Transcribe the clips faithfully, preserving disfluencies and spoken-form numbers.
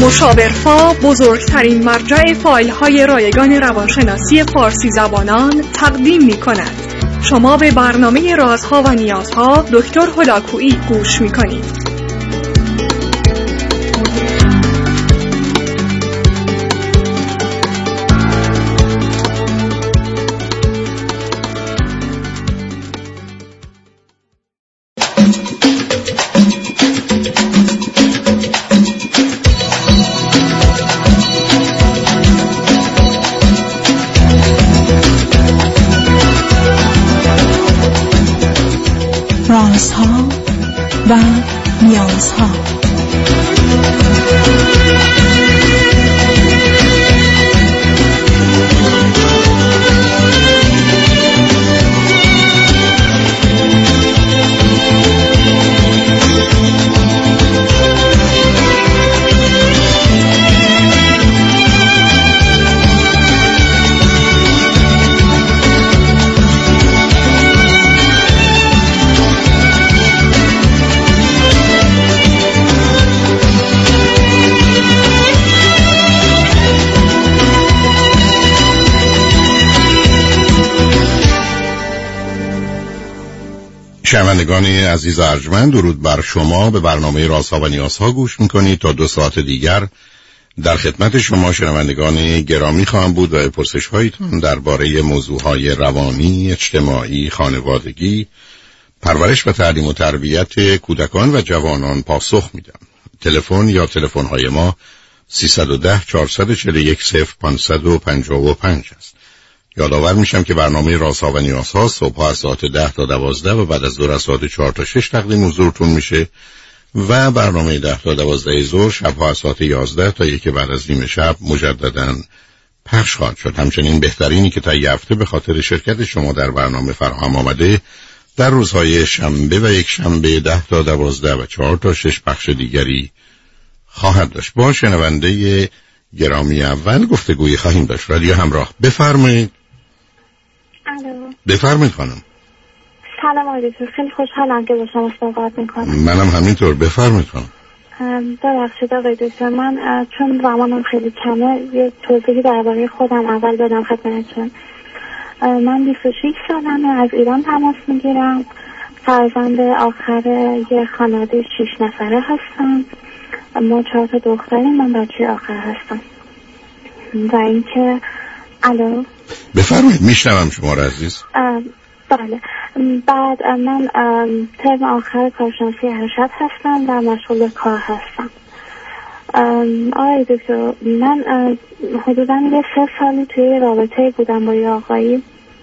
مشاورفا بزرگترین مرجع فایل های رایگان روانشناسی فارسی زبانان تقدیم می کند. شما به برنامه رازها و نیازها دکتر هلاکویی گوش می کنید. رازها و نیازها. شنوندگان عزیز ارجمند، درود بر شما. به برنامه رازها و نیازها گوش میکنید. تا دو ساعت دیگر در خدمت شما شنوندگان گرامی خواهم بود و پرسش هایتان درباره موضوعهای روانی، اجتماعی، خانوادگی، پرورش و تعلیم و تربیت کودکان و جوانان پاسخ میدم. تلفن یا تلفن های ما سیصد و ده چهارصد و چهل و یک صفر پانصد و پنجاه و پنج است. یادآور میشم که برنامه رازها و نیازها صبح از ساعت ده تا دوازده و بعد از ظهر از ساعت چهار تا شش تقدیم حضورتون میشه و برنامه ده تا دوازده ظهر شبها از ساعت یازده تا یک بعد از نیم شب مجددا پخش خواهد شد. همچنین بهترینی که تا یه هفته به خاطر شرکت شما در برنامه فراهم آمده در روزهای شنبه و یک شنبه ده تا دوازده و چهار تا شش پخش دیگری خواهد داشت. با شنونده گرامی اول گفتگویی خواهیم داشت. رادیو همراه، بفرمایید. الو. بفرمایید خانم. سلام آقای دکتر، خیلی خوشحالم که با شما صحبت میکنم. منم همینطور، بفرمایید خانم. ببخشید آقای دکتر، من چون زمانم خیلی کمه یه توضیحی درباره خودم اول بدم خدمتتون. من بیست و شش سالمه، از ایران تماس میگیرم. فرزند آخر یه خانواده شش نفره هستم. ما چهار تا دختریم، من بچه آخر هستم. و اینکه الو بفرمایید، میشنوم شما را عزیز. بله، بعد من ترم آخر کارشناسی ارشد هستم و مشغول کار هستم. آقای دکتر، من حدودا یه سه سالی توی رابطه بودم با یه آقایی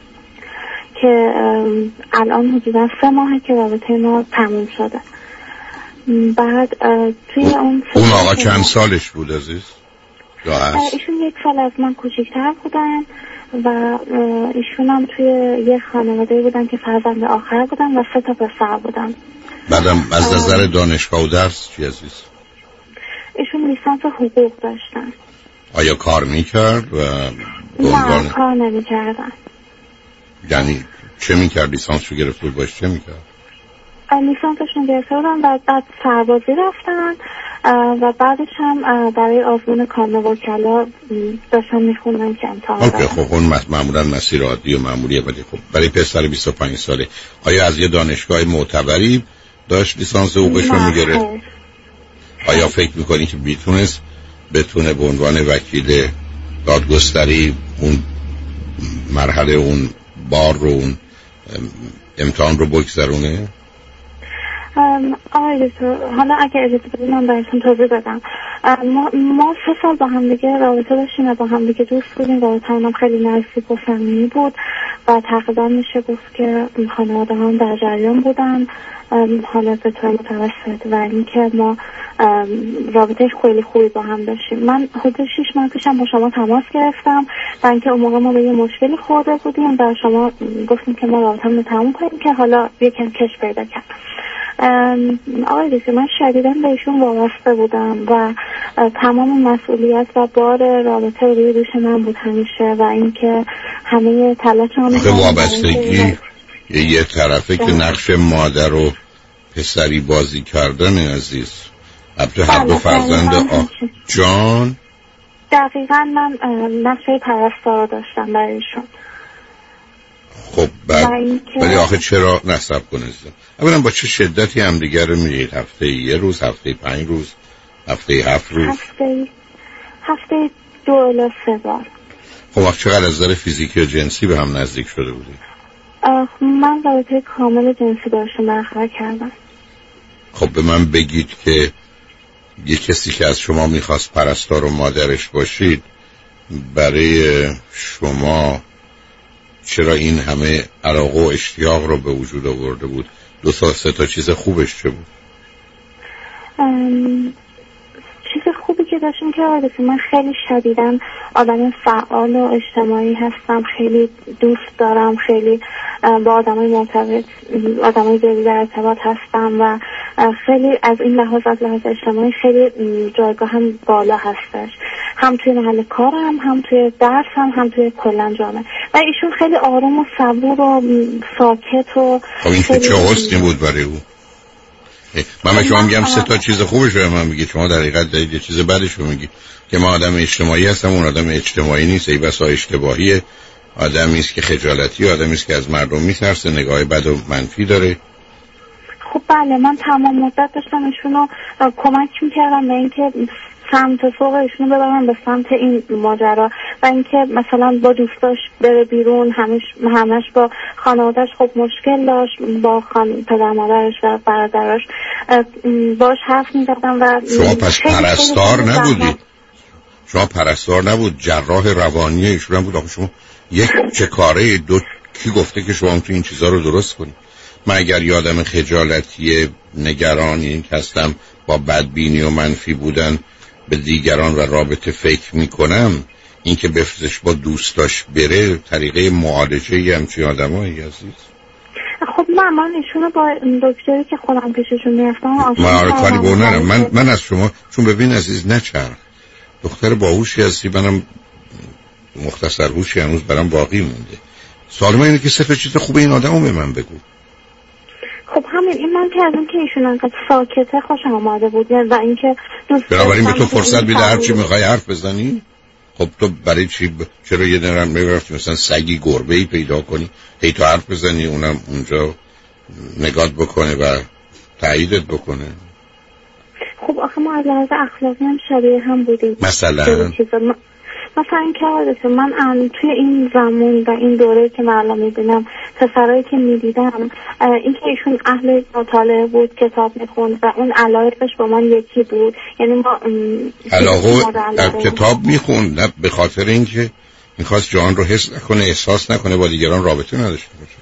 که الان حدودا سه ماهه که رابطه ما تموم شده. بعد توی اون اون آقا چند سالش بود عزیز؟ یا هست؟ ایشون یک سال از من کوچکتر بودن و ایشون هم توی یه خانواده بودن که فرزند آخر بودن و سه تا پسر بودن. بعدم از نظر دانشگاه و درس چی عزیز؟ ایشون لیسانس حقوق داشتن. آیا کار میکرد و نه کار نمیکردن. یعنی چه میکرد؟ لیسانس رو گرفته بود باش چه میکرد؟ لیسانسشون گرفته بودن و بعد سربازی رفتن و بعدش هم برای آزمون کانون وکلا داشتن میخوندن که امتحان اوکی، خب اون معمولا مسیر عادی و معمولیه، ولی خب برای پسر بیست و پنج ساله آیا از یه دانشگاه معتبری داشت لیسانس حقوقش رو میگرفت؟ آیا فکر میکنی که میتونست بتونه به عنوان وکیل دادگستری اون مرحله، اون بار رو، اون امتحان رو بگذرونه؟ آقای دکتر، حالا اگه اجازه بدید من براتون توضیح بدم. ما, ما سه سال با هم دیگه رابطه داشتیم و با هم دیگه دوست بودیم. رابطه هم خیلی نزدیک و صمیمی بود و تقریبا میشه گفت که خانواده هم در جریان بودن، حالا به طور متوسط، و اینکه ما رابطه خیلی خوبی با هم داشتیم. من حدود شش ماه پیشم با شما تماس گرفتم و اینکه اون موقع ما به یه مشکلی خورده بودیم و شما گفتیم که ما رابطه‌مون رو تموم کنیم که حالا یکم کش پیدا کرد. آقای دکتر، من شدیداً بهشون وابسته بودم و تمام مسئولیت و بار رابطه روی دوش من بود همیشه و اینکه همه تلاشم آخه وابستگی یه طرفه که نقش مادر و پسری بازی کردن عزیز، البته هر دو فرزند آ... جان دقیقا من نقشه پرستار داشتم برایشون. خب بعد ولی آخه چرا نصب کنید؟ اولا با چه شدتی هم دیگر رو میرید؟ هفته یه روز، هفته پنج روز، هفته هفت روز؟ هفته هفته دو الی سه بار. خب وقت چقدر از نظر فیزیکی و جنسی به هم نزدیک شده بودید؟ من رابطه کامل جنسی داشتم برقرار کردم. خب به من بگید که یه کسی که از شما میخواست پرستار و مادرش باشید برای شما چرا این همه علاقه و اشتیاق رو به وجود آورده بود؟ دو تا سه تا چیز خوبش چه بود؟ ام... چیز خوبی که داشتم که آرزو من خیلی شدیداً آدم فعال و اجتماعی هستم، خیلی دوست دارم، خیلی با آدمای مرتبط آدمای زیادی در ارتباط هستم و خیلی از این لحاظ از لحاظ اجتماعی خیلی جایگاهم بالا هستش، هم توی محل کارم، هم توی درسم، هم توی کلا جامعه. و ایشون خیلی آروم و صبور و ساکت و خب این که چه حسنی بود برای او؟ من به شما میگم سه تا چیز خوبش رو من میگید، شما در حقیقت دارید یه چیز بدش رو میگید که ما آدم اجتماعی هستم، اون آدم اجتماعی نیست، ای بسا اشتباهیه، آدمی است که خجالتی، آدمی است که از مردم میترسه، نگاه بد و منفی داره. خب بله، من تمام مدت داشتم ایشونو کمک میکردم به اینکه سمت سوق ایشونو ببرم به سمت این ماجرا و اینکه مثلا با دوستاش بره بیرون، همش همش با خانواده‌اش خب مشکل داشت، با خان پدر مادرش و برادراش باش حرف می‌زدم. و شما پس پرستار نبودید؟ شما پرستار نبود، جراح روانی ایشون بود. آخه شما یک چه کاره دو کی گفته که شما تو این چیزا رو درست کنید؟ من اگر یادم خجالتی نگران این هستم با بدبینی و منفی بودن به دیگران و رابطه فکر میکنم، این که بفرستش با دوستاش بره طریقه معالجه ای همچین آدم هایی عزیز. خب نه، من ایشونو با دکتری که خودم پیششون میرفتم من کاری با نرم. من, من از شما چون ببین عزیز نچرخ دختر باهوشی هستی، منم مختصر هوشی هنوز برام باقی مونده. سوال من اینه که سه تا چیز خوب این آدمو به من بگو. خب همین این من که از این که ایشون انقدر ساکته خوشم آمده بود و اینکه دوست بنابراین به تو فرصت بیده هر چی میخوای حرف بزنی. خب تو برای چی ب... چرا یه دنرم میرفتی مثلا سگی گربه‌ای پیدا کنی هی تو حرف بزنی اونم اونجا نگات بکنه و تاییدت بکنه؟ خب آخه ما از لحاظ اخلاقی هم شبیه هم بودیم. مثلا مثلا این که من توی این زمان و این دوره که من الان میبینم پسرایی که میدیدم، این که ایشون اهل مطالعه بود، کتاب میخوند و اون علاقهش با من یکی بود. یعنی ما علاقه در کتاب میخوند نه به خاطر اینکه میخواست جهان رو حس نکنه، احساس نکنه، با دیگران رابطه نداشته باشه،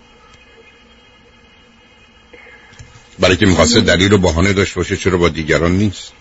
برای که میخواست دلیل و بهانه داشته باشه چرا با دیگران نیست.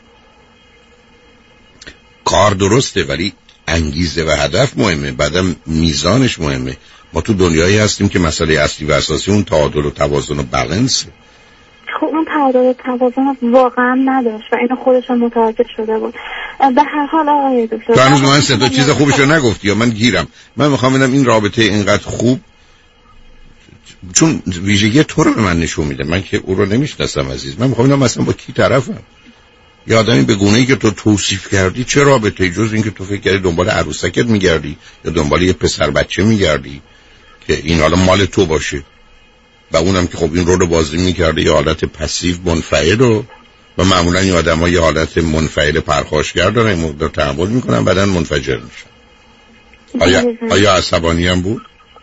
کار درسته ولی انگیزه و هدف مهمه، بعدم میزانش مهمه. ما تو دنیایی هستیم که مسئله اصلی و اساسی اون تعادل و توازن و بالانسه. خب اون تعادل و توازن واقعا نداشت و اینو خودش متوجه شده بود. به هر حال آقای دکتر تو هنوز من سه تا چیز خوبشو نگفتی یا من گیرم. من میخوام ببینم این رابطه اینقدر خوب، چون ویژگی تو رو به من نشون میده، من که او رو نمیشناسم عزیز. من میخوام ببینم مثلا با کی طرفم. یا آدمی به گونه‌ای که تو توصیف کردی چه رابطه‌ای جز این که تو فکر کردی دنبال عروسکت میگردی یا دنبال یه پسر بچه میگردی که این حالا مال تو باشه و اونم که خب این رول رو بازی میکرده یه حالت پسیو منفعل رو و معمولا این آدم‌ها یه حالت منفعل پرخاشگر دارن، این مقدار تحمل میکنن بعداً منفجر میشن. آیا آیا عصبانی هم بود؟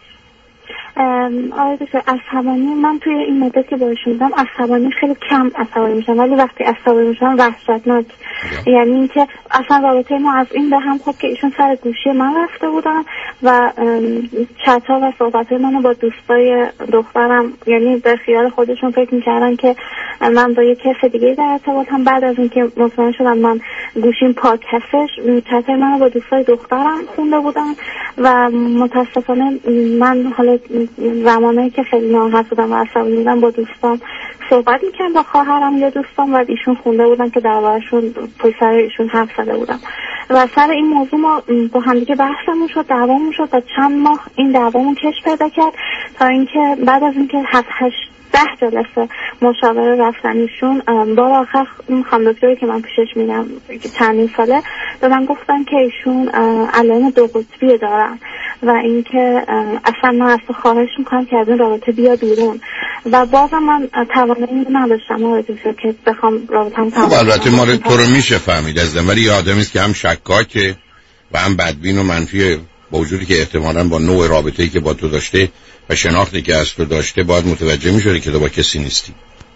آره دکتر عصبانی من توی این مدت که باهاش بودم عصبانی خیلی کم عصبانی میشم، ولی وقتی عصبانی میشم وحشتناک. یعنی اینکه اصلا رابطه ما از این به هم خود که ایشون سر گوشی من رفته بودن و چت‌ها و صحبت‌های منو با دوستای دخترم، یعنی به خیال خودشون فکر میکردن که من با یک کس دیگه در ارتباطم. بعد از اینکه مطمئن شدم من گوشیم پاک هستش، چت‌های منو با دوستای دخترم خونده بودن و متاسفانه من حالا زمانی که خیلی ناراحت بودم و عصبانی بودم با دوستام صحبت میکنم، با خواهرم یا دوستام و ایشون خونده بودن که دربارشون پشت سر ایشون حرف زده بودم و سر این موضوع ما با هم دیگه بحثمون شد، دعوامون شد و چند ماه این دعوامون کش پیدا کرد تا اینکه بعد از اینکه هفت هشت ده جلسه مشاوره رفتنشون. بار آخر خانم دکتری که من پیشش میرم چندین ساله به من گفتن که ایشون علائم دو قطبی دارن و اینکه اصلا من از تو خواهش میکنم که از این رابطه بیا بیرون و بازم من توانایی نداشتم آرزو که بخوام رابطه‌ام تمام. خب البته ما تو رو میشه فهمید از ولی یه آدمی است که هم شکاکه و هم بدبین و منفیه، با وجودی که احتمالاً با نوع رابطه‌ای که با تو داشته و شناختی که از تو داشته باید متوجه می‌شدی که تو با کسی نیستی.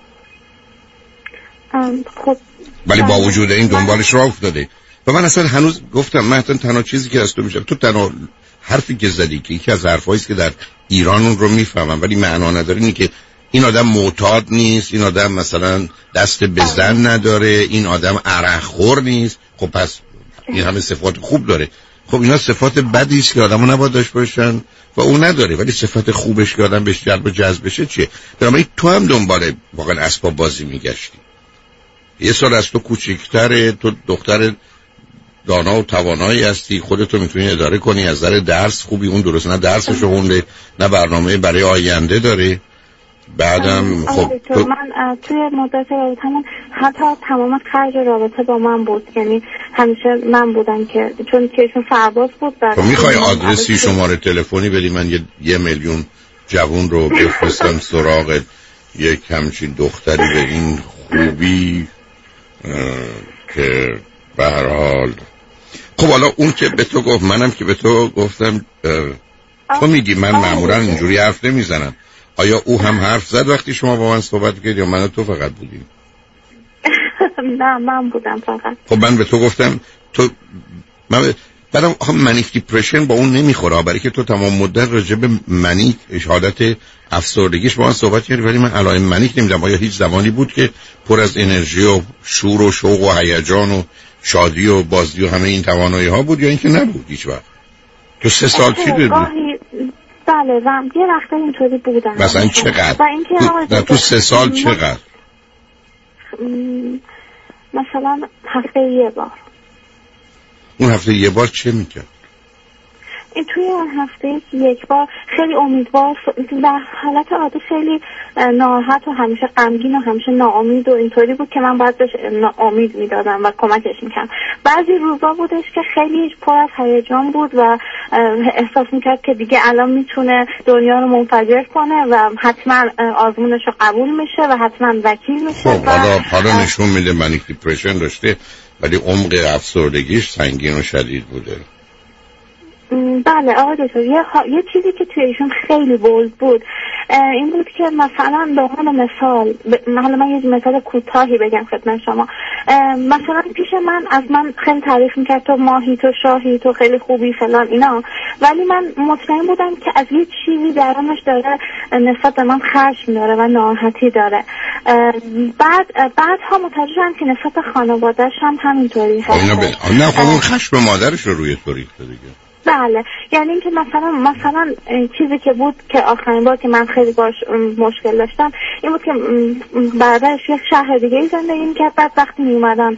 خب ولی با وجود این دنبالش راه افتاده. و من اصلا هنوز گفتم من تنها چیزی که از تو میشم تو تنها حرفی که زدی که یکی از حرفایی است که در ایران اون رو میفهمم ولی معنا نداره اینه که این آدم معتاد نیست، این آدم مثلا دست به زن نداره، این آدم عرقخور نیست. خب پس این همه صفات خوب داره. خب اینا صفات بدی است که آدمو نباید داشته باشن و اون نداره، ولی صفات خوبش که آدم بهش جلب و جذب بشه چیه؟ بنابراین تو هم دنبال واقعا اسباب بازی میگشتی. یه سال از تو کوچیک‌تره، تو دختر دانا و توانایی هستی، خودتو میتونی اداره کنی، از نظر درس خوبی، اون درست نه درسشو خونده نه برنامه برای آینده داره. بعدم خب تو... من توی مدت رابطه‌مون حتی تمام خرج رابطه با من بود، یعنی همیشه من بودم که چون که ایشون سرباز بود. تو میخوای آدرسی شماره تلفنی بدی من یه, یه میلیون جوون رو بفرستم سراغ یک همچین دختری به این خوبی که به هر حال خب حالا اون که به تو گفت منم که به تو گفتم تو میگی من معمولا اینجوری حرف نمیزنم. آیا او هم حرف زد وقتی شما با من صحبت کردید یا من و تو فقط بودیم؟ نه من بودم فقط. خب من به تو گفتم تو من بعدم هم منیک دیپرشن با اون نمیخوره، برای که تو تمام مدت راجع به منیک حالت افسردگیش با من صحبت کردی ولی من علائم منیک نمیدم. آیا هیچ زمانی بود که پر از انرژی و شور و شوق و هیجان و شادی و بازی و همه این توانایی ها بود یا اینکه نبود هیچ وقت؟ تو سه سال چی بود؟ بله و یه وقتا اینطوری بودم. مثلا چقدر؟ و اینکه تو, تو سه سال چقدر؟ مثلا هفته یه بار. اون هفته یه بار چه میکرد؟ این توی اون هفته یک بار خیلی امیدوار در حالت عادی خیلی ناراحت و همیشه غمگین و همیشه ناامید و اینطوری بود که من باید بهش امید میدادم و کمکش میکردم. بعضی روزا بودش که خیلی پر از هیجان بود و احساس میکرد که دیگه الان میتونه دنیا رو منفجر کنه و حتما آزمونش رو قبول میشه و حتما وکیل میشه. خب حالا حالا نشون میده منیک دیپرشن داشته ولی عمق افسردگیش سنگین و شدید بوده. بله آقای دکتر یه, خوا... یه چیزی که توی ایشون خیلی بولد بود این بود که مثلا به عنوان مثال ب... حالا من یه مثال کوتاهی بگم خدمت شما. مثلا پیش من از من خیلی تعریف میکرد تو ماهی تو شاهی تو خیلی خوبی فلان اینا، ولی من مطمئن بودم که از یه چیزی درونش داره نسبت به من خشم داره و ناراحتی داره. بعد بعدها متوجه شدم که نسبت به خانواده‌اش هم همینطوری هست. ب... نه خب اون خشم مادرش رو روی تو ریخته دیگه. بله یعنی اینکه مثلا مثلا چیزی که بود که آخرین بار که من خیلی باش مشکل داشتم این بود که برادرش یک شهر دیگه زندگی می‌کرد. بعد وقتی میومدن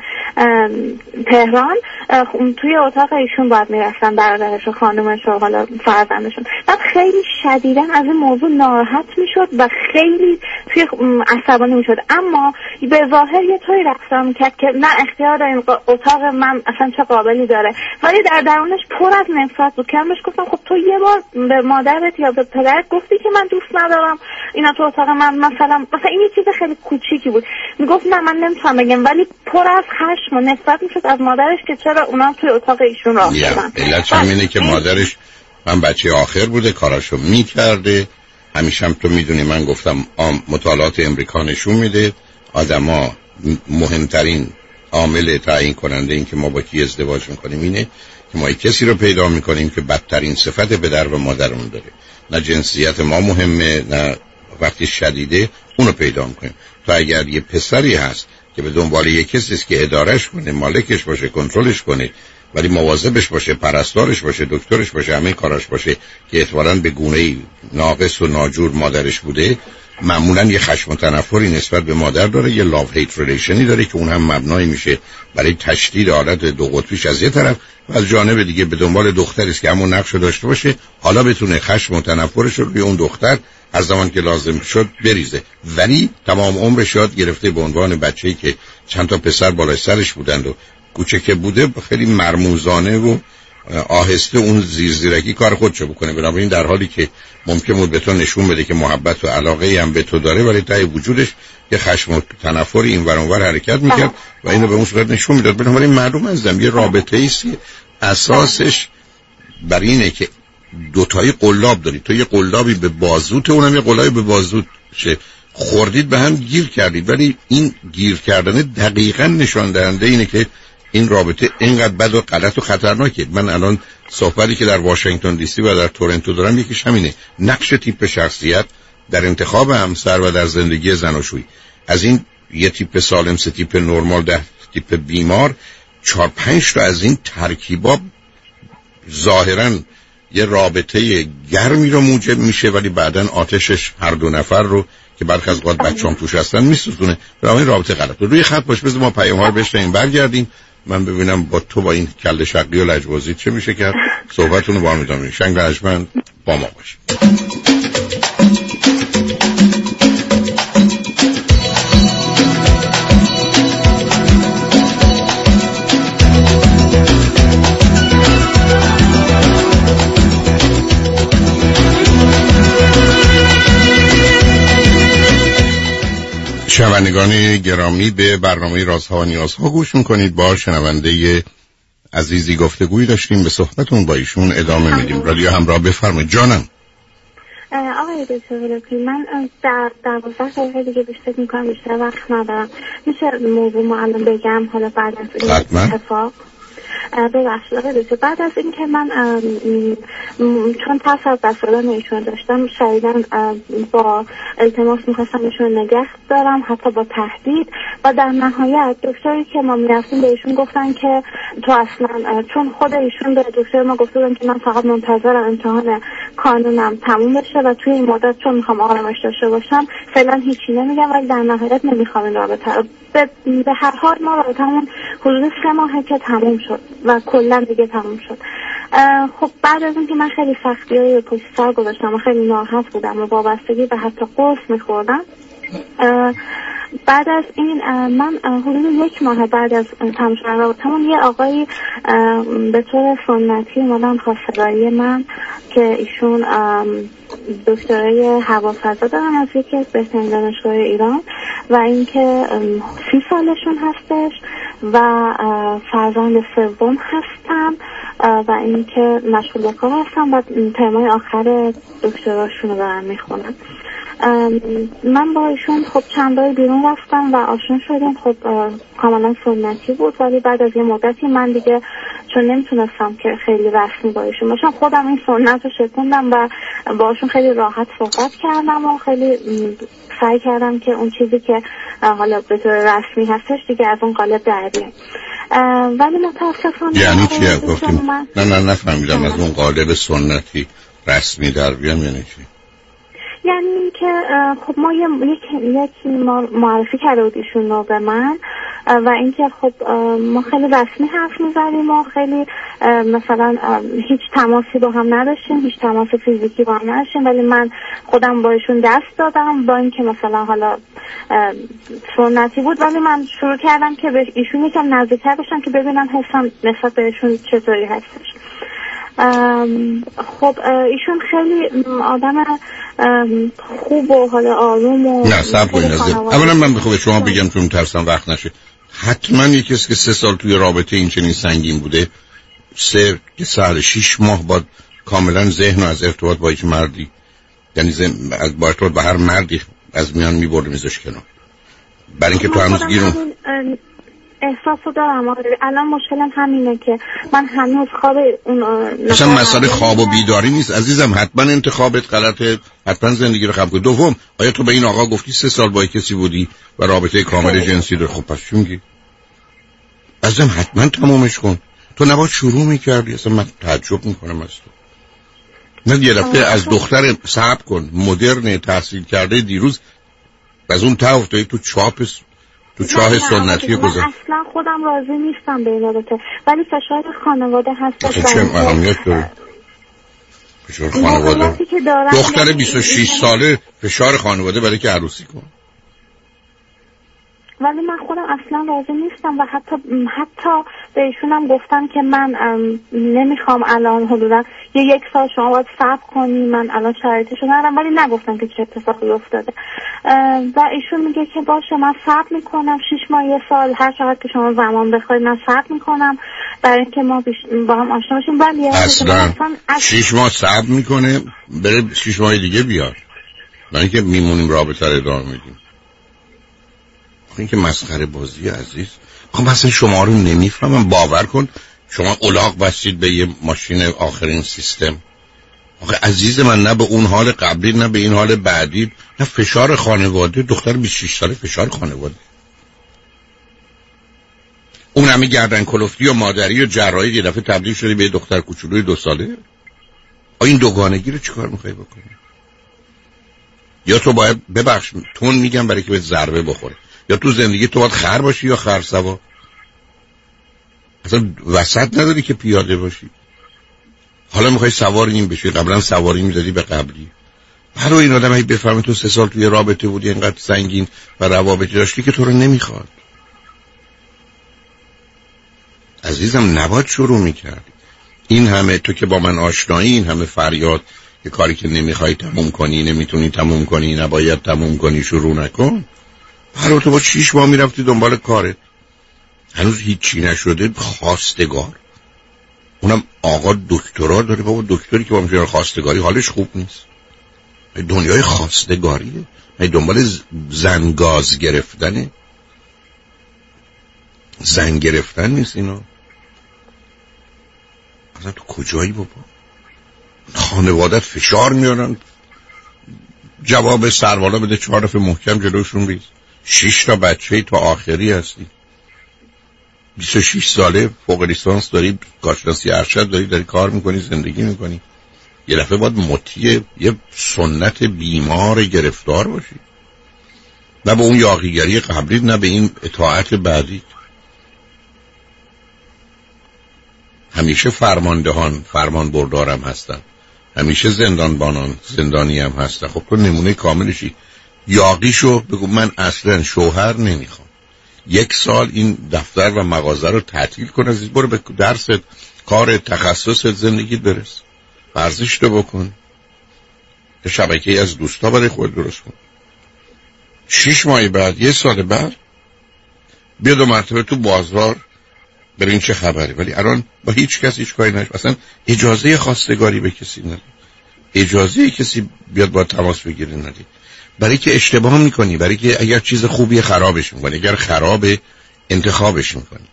تهران توی اتاق ایشون باید میرفتن برادرش و خانومش و حالا فرزندشون. بعد خیلی شدیداً از این موضوع ناراحت میشد و خیلی توی عصبانی میشد، اما به ظاهر یه طوری رفتار میکرد که نه اختیار این اتاق من اصلا چه قابلی داره، ولی در درونش پر از نفرت بود که من بهش گفتم خب تو یه بار به مادرت یا به پدرت گفتی که من دوست ندارم اینا تو اتاق من، مثلا مثلا این یه چیز خیلی کوچیکی بود. میگفت نه من نمیتونم بگم، ولی پر از خشم و نفرت میشد از مادرش که چرا اونا توی اتاق ایشون راه دادن. علت همینه که مادرش من بچه آخر بوده کاراشو میکرده. همیشه هم تو میدونی من گفتم مطالعات امریکا نشون میده آدما مهمترین عامل تعیین کننده این که ما با کی ازدواج میکنیم اینه که ما کسی رو پیدا میکنیم که بدترین صفت پدر و مادرمون داره. نه جنسیت ما مهمه نه وقتی شدیده اونو پیدا میکنیم. تو اگر یه پسری هست که به دنبال یه کسی است که ادارش کنه، مالکش باشه، کنترلش کنه، ولی مواظبش باشه، پرستارش باشه، دکترش باشه، همه کاراش باشه که احتمالاً به گونه‌ای ناقص و ناجور مادرش بوده، معمولاً یه خشم و تنفری نسبت به مادر داره، یه لاو هیت ریلیشنی داره که اون هم مبنای میشه برای تشدید حالت دو قطبیش از یه طرف و از جانب دیگه به دنبال دختری است که همون نقشو داشته باشه، حالا بتونه خشم و تنفرش رو روی اون دختر از زمان که لازم شد بریزه، ولی تمام عمرش یاد گرفته به عنوان بچه‌ای که چند تا پسر بالای سرش بودند و کوچکه بوده خیلی مرموزانه و آهسته اون زیرزیرکی کار خودشو بکنه. بنابراین در حالی که ممکن بود به تو نشون بده که محبت و علاقه هم به تو داره، ولی ته وجودش که خشم و تنفر این ور اون ور حرکت میکرد و اینو به اون صورت نشون میداد. بنابراین معلوم ازم یه رابطه ایست اساسش بر اینه که دوتایی قلاب داری، تو یه قلابی به بازوت، اونم یه قلابی به بازوت شه، خوردید به هم گیر کردید، ولی این گیر کردن دقیقاً نشان دهنده اینه که این رابطه اینقدر بد و غلط و خطرناکه. من الان صحبتی که در واشنگتن دی سی و در تورنتو دارم یکیش همینه، نقش تیپ شخصیت در انتخاب همسر و در زندگی زناشویی. از این یه تیپ سالم، سه تیپ نرمال، ده تیپ بیمار، چهار پنج تا از این ترکیبا ظاهراً یه رابطه گرمی رو موجب میشه، ولی بعداً آتشش هر دو نفر رو که برخی از اوقات بچه‌ام توش هستن میسوزونه. برای این رابطه غلط. روی خط باش، بذار ما پیام‌ها رو بشنویم برگردیم من ببینم با تو با این کله شقی و لجبازی چه میشه کرد. صحبتونو با هم ادامه میدیم. شنگ رجمن با ما باش. شنوندگان گرامی، به برنامه رازها و نیازها گوش میکنید. با شنونده عزیزی گفتگویی داشتیم، به صحبتون با ایشون ادامه میدیم. رادیو همراه، بفرمایید. جانم. آقای دکتر ولکی، من در دوازده دقیقه دیگه بیشتر میکنم، بیشتر وقت ندارم. میشه موضوع ما الان بگم حالا بعد از این اتفاق؟ ببخشید آقای دکتر، بعد از این که من چون ترس از دست دادن ایشون داشتم، شدیداً با التماس میخواستم ایشون نگه دارم، حتی با تهدید، و در نهایت دکتری که ما میرفتیم به ایشون گفتن که تو اصلا، چون خود ایشون به دکتر ما گفته بودن که من فقط منتظرم امتحان کانونم تموم بشه و توی این مدت چون میخوام آرامش داشته باشم فعلا هیچی نمیگم، ولی در نهایت نمیخوام این رابطه رو. به, به هر حال ما رابطه‌مون حدود سه ماهه که تموم شد و کلا دیگه تموم شد. خب بعد از اینکه من خیلی سختی‌های پشت سر گذاشتم و خیلی ناراحت بودم و وابستگی و حتی قرص می‌خوردم، بعد از این من حدود یک ماه بعد از تموم شدن رابطه‌مون یه آقایی به طور سنتی اومدن خواستگاری من که ایشون دکترای هوافضا دارن از یکی از بهترین دانشگاه ایران و اینکه سی سالشون هستش و فرزند سوم هستن و اینکه مشغول به کار هستن و ترمای آخر دکتراشون رو دارن میخونن. من با ایشون خب چند بار بیرون رفتم و آشنا شدیم. خب کاملا سنتی بود، ولی بعد از یه مدتی من دیگه چون نمیتونستم که خیلی رسمی با ایشون باشم، خودم این سنت رو شکوندم و باشون خیلی راحت صحبت کردم و خیلی سعی کردم که اون چیزی که حالا به طور رسمی هستش دیگه از اون قالب در بیام. ولی متاسفانه یعنی چی گفتیم؟ نه نه نفهمیدم. از اون قالب سنتی رسمی در بیام یعنی چی؟ یعنی اینکه خب ما یک یک معرفی کرده بود ایشون رو به من و اینکه خب ما خیلی رسمی حرف می‌زدیم و خیلی مثلا هیچ تماسی با هم نداشتیم، هیچ تماس فیزیکی با هم نداشتیم، ولی من خودم با ایشون دست دادم با اینکه مثلا حالا سنتی بود، ولی من شروع کردم که به ایشون یکم نزدیک‌تر بشم که ببینم حسم نسبت بهشون چطوری هستش. خب ایشون خیلی آدم خوب و حالا آروم و نه صبر کنید. اولا من بخوام شما بگم چون ترسم وقت نشه، حتما یکی کسی که سه سال توی رابطه این چنین سنگین بوده، سه که سال شیش ماه بعد کاملا ذهن از ارتباط با یک مردی، یعنی از با ارتباط با هر مردی از میان میبرد میذاش کنار، برای اینکه تو هنوز گیرون احساسو دارم. الان مشکلم همینه که من هنوز خواب اون اصلا مسئله خواب و بیداری نیست عزیزم. حتما انتخابت غلطه، حتما زندگی رو خراب کردی. دوم، آیا تو به این آقا گفتی سه سال با کسی بودی و رابطه کامل جنسی داری؟ خب پس چی میگی؟ عزیزم حتما تمومش کن. تو نباید شروع میکردی. اصلا من تعجب میکنم از تو. نه یه دفعه از دختر صبر کن مدرن تحصیل کرده دیروز از اون تا افتادی تو چاپ تو چاه سنتی گذاشت. من اصلا خودم راضی نیستم به این رابطه، ولی فشار خانواده هستش. چه اهمیت داره؟ فشار خانواده. دختر بیست و شش ساله فشار خانواده برای که عروسی کن. ولی من خودم اصلا راضی نیستم و حتی حتی به ایشونم گفتم که من نمیخوام الان حدودا یه یک سال شما باید صبر کنی، من الان شرایطشو ندارم، ولی نگفتم که چه اتفاقی افتاده و ایشون میگه که باشه من صبر میکنم شش ماه یه سال هر چقدر که شما زمان بخواید من صبر میکنم برای اینکه ما بیش... با هم آشنا بشیم. ولی اصلا شش ماه صبر میکنه بره شش ماه دیگه بیاد، نه اینکه میمونیم رابطه رو ادامه میدیم. این که مسخره بازی عزیز. خب مثلا شما رو نمیفهمم، باور کن شما الاغ بستید به یه ماشین آخرین سیستم. آخه عزیز من نه به اون حال قبلی نه به این حال بعدی، نه فشار خانواده. دختر بیست و شش ساله فشار خانواده، اون همه گردن کلفتی و مادری و جراحی یه دفعه تبدیل شده به دختر کوچولوی دو ساله. این دوگانگی رو چیکار میخوای بکنی؟ یا تو باید ببخش تون میگم برای که به ضربه بخوره، یا تو زندگی تو باید خر باشی یا خرسوار. اصلا وسط نداری که پیاده باشی. حالا میخوای سوار این بشی، قبلا سواری میدادی به قبلی. برای این آدم هی بفهمه تو سه سال توی رابطه بودی اینقدر سنگین و روابطی داشتی که تو رو نمیخواد. عزیزم نباید شروع میکردی. این همه تو که با من آشنایی، این همه فریاد که کاری که نمیخوای تموم کنی، نمیتونی تموم کنی، نباید تموم کنی، شروع نکن. برای تو با شیش ماه میرفتی دنبال کارت، هنوز هیچی نشده، خواستگار. اونم آقا دکترا داره. بابا دکتری که با میشه خواستگاری حالش خوب نیست. دنیای خواستگاریه، دنبال زن گاز گرفتنه، زن گرفتن نیست اینا. اصلا تو کجایی بابا؟ خانوادت فشار میارن، جواب سروالا بده، چهار دفعه محکم جلوشون ریز. شش تا بچه تو آخری هستی، بیست و شش ساله، فوق لیسانس داری، کارشناسی ارشد داری، داری کار میکنی، زندگی میکنی. یه دفعه باید مطیع یه سنت بیمار گرفتار باشی، نه به اون یاغیگری قبلی، نه به این اطاعت بعدی. همیشه فرماندهان فرمان بردارم هستن، همیشه زندانبانان زندانی هم هستن. خب تو نمونه کاملشی. یاغیشو بگو من اصلا شوهر نمیخوام، یک سال این دفتر و مغازه رو تعطیل کن، از برو به درست، کار، تخصصت، زندگیت برس، ورزش تو بکن، شبکه‌ای از دوستا برای خود درست کن. شش ماه بعد، یه سال بعد بیا دو مرتبه تو بازار ببین چه خبره. ولی الان با هیچ کس هیچ کاری نشه. اصلا اجازه خواستگاری به کسی ندی، اجازه کسی بیاد با تماس بگیره ندی. برای که اشتباه میکنی، برای که اگر چیز خوبی خرابش میکنی، اگر خرابه انتخابش میکنی.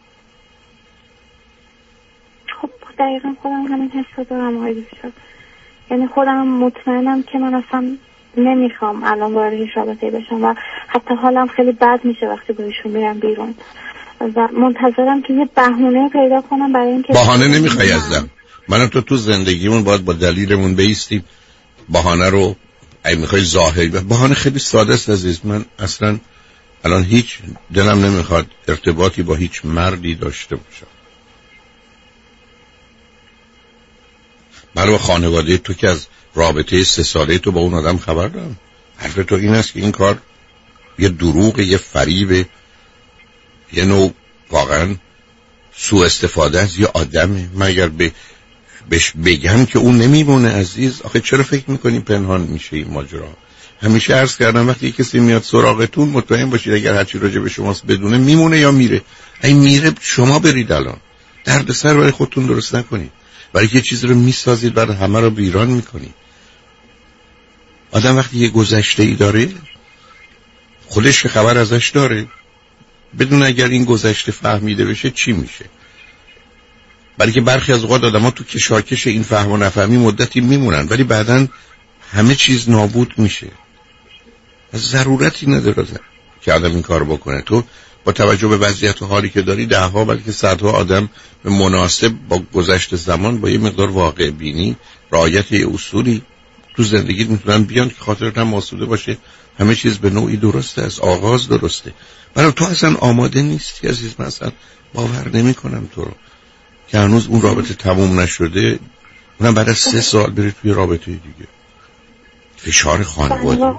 خب دقیقا خودم همین حس دارم آقای دکتر. یعنی خودم مطمئنم که من اصلا نمیخوام الان وارد هیچ رابطه‌ای بشم و حتی حالم خیلی بد میشه وقتی با ایشون میرم بیرون و منتظرم که یه بهونه پیدا کنم برای اینکه. بهانه نمیخوای ازم. من تو تو زندگیمون باید با دلیلمون بیستیم. بهانه رو ای میخوای ظاهری، بهانه خیلی ساده است عزیز. من اصلا الان هیچ دلم نمیخواد ارتباطی با هیچ مردی داشته باشم. من با خانواده تو که از رابطه سه ساله تو با اون آدم خبر دارم. حرف تو این است که این کار یه دروغ، یه فریب، یه نوع واقعا سوء استفاده از یه آدمه. مگر به بهش بگم که اون نمیمونه عزیز. آخه چرا فکر میکنی پنهان میشه این ماجرا؟ همیشه عرض کردم وقتی کسی میاد سراغتون مطمئن باشید اگر هرچی راجع به شماست بدونه میمونه یا میره. اگه میره شما برید الان دردسر برای خودتون درست نکنید، برای که چیزی رو میسازید بعد همه رو ویران میکنید. آدم وقتی یه گذشته ای داره خودش خبر ازش داره، بدون اگر این گذشته فهمیده بشه چی میشه. برای که برخی از اوقات آدم ها تو کشاکش این فهم و نفهمی مدتی میمونن ولی بعداً همه چیز نابود میشه. ضرورتی نداره که آدم این کار بکنه. تو با توجه به وضعیت و حالی که داری ده ها بلکه صدها آدم به مناسب با گذشت زمان با یه مقدار واقع بینی، رعایت یه اصولی تو زندگیت میتونن بیان که خاطرت هم آسوده باشه. همه چیز به نوعی درسته، از آغاز درسته. برای تو اصلا آماده نیستی عزیز. من اصلا باور نمی کنم تو رو که هنوز اون رابطه تموم نشده اونم بعد از سه سال بری توی رابطه دیگه. فشار خانواده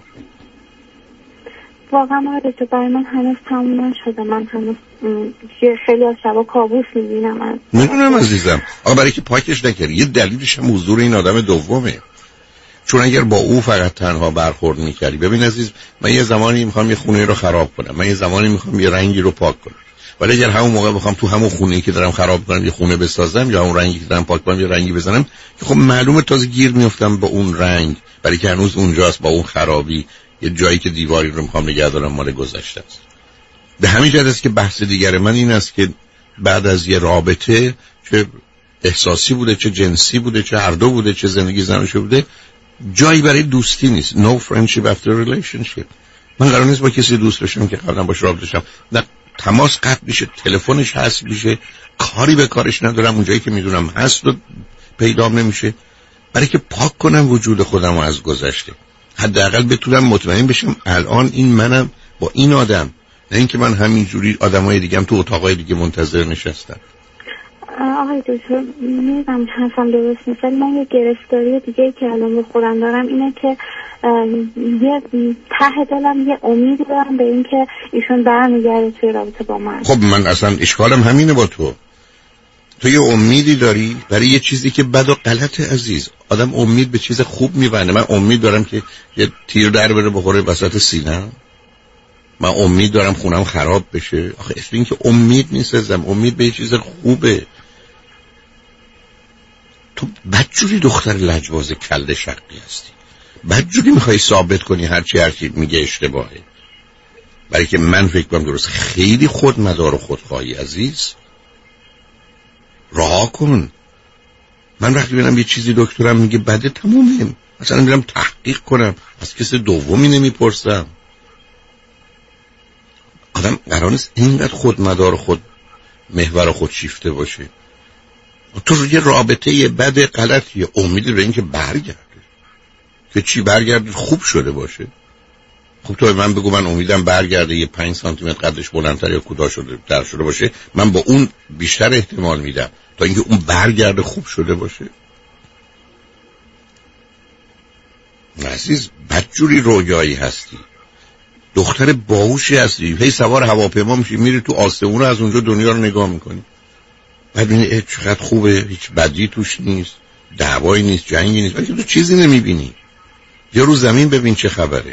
واقعا آرزو برای من هنوز تموم نشده. من هنوز خیلی از شبا کابوس میبینم. میدونم عزیزم. آقا برای که پاکش نکردی یه دلیلش هم حضور این آدم دومه. چون اگر با او فقط تنها برخورد میکردی، ببین عزیز، من یه زمانی میخوام یه خونه رو خراب کنم، من یه زمانی میخوام یه رنگی رو پاک کنم، ولی اگر همون موقع بخوام تو همون خونه‌ای که دارم خراب کنم یه خونه بسازم یا اون رنگی که دارم پاک کنم یه رنگی بزنم، که خب معلومه تازه گیر میافتم با اون رنگ، برای که هنوز اونجاست با اون خرابی، یه جایی که دیواری رو میخوام نگه دارم مال گذشته است. به همین جهت است که بحث دیگر من این است که بعد از یه رابطه، چه احساسی بوده چه جنسی بوده چه هر دو بوده چه زندگی زناشویی بوده، جایی برای دوستی نیست. No friendship after relationship. من قرار نیست با کسی دوست بشم که قبلا باش رابطه داشتم، نه تماس قطع میشه، تلفنش حذف میشه، کاری به کارش ندارم، اونجایی که میدونم هست و پیدام نمیشه، برای که پاک کنم وجود خودم رو از گذشته. حداقل بتونم مطمئن بشم الان این منم با این آدم، نه اینکه من همینجوری آدمای دیگه هم تو اتاقای دیگه منتظر نشستم. آقای دکتر میدونم حرفم درست نیست، من یه گرفتاری دیگه که الان به خودم دارم اینه که یه ته دلم یه امیدی دارم به این که ایشون برمیگرده توی رابطه با من. خب من اصلا اشکالم همینه با تو. تو یه امیدی داری برای یه چیزی که بد و غلط عزیز. آدم امید به چیز خوب میبنده. من امید دارم که یه تیر در بره بخوره وسط سینه‌ام. من امید دارم خونم خراب بشه. آخه اصلا این که امید نیست ازم، امید به یه چیز خوبه. تو بدجوری دختر لجباز کله شقی هستی، بدجوری میخوای ثابت کنی هرچی هرچی میگه اشتباهه، برای که من فکر کنم درست. خیلی خودمدار و خودخواهی عزیز. رها کن. من وقتی ببینم یه چیزی دکترم میگه بده تمومه، مثلا میرم تحقیق کنم، از کسی دومی نمیپرسم. آدم قرار نیست اینقدر خودمدار و خود محور و خود شیفته باشه. تو یه رابطه یه بد غلطیه، امیدی به این که برگرده، که چی برگرده خوب شده باشه. خب تو من بگو من امیدم برگرده یه پنج سانتی متر قدش بلندتر یا کوتاه شده در شده باشه، من با اون بیشتر احتمال میدم تا اینکه اون برگرده خوب شده باشه. عزیز بدجوری رویایی هستی، دختر باهوشی هستی، هی سوار هواپیما میشی میری تو آسمون، از اونجا دنیا رو نگاه میکنی، بعد ببینی چقدر خوبه، هیچ بدی توش نیست، دعوایی نیست، جنگی نیست، بلکه تو چیزی نمیبینی. یا رو زمین ببین چه خبره.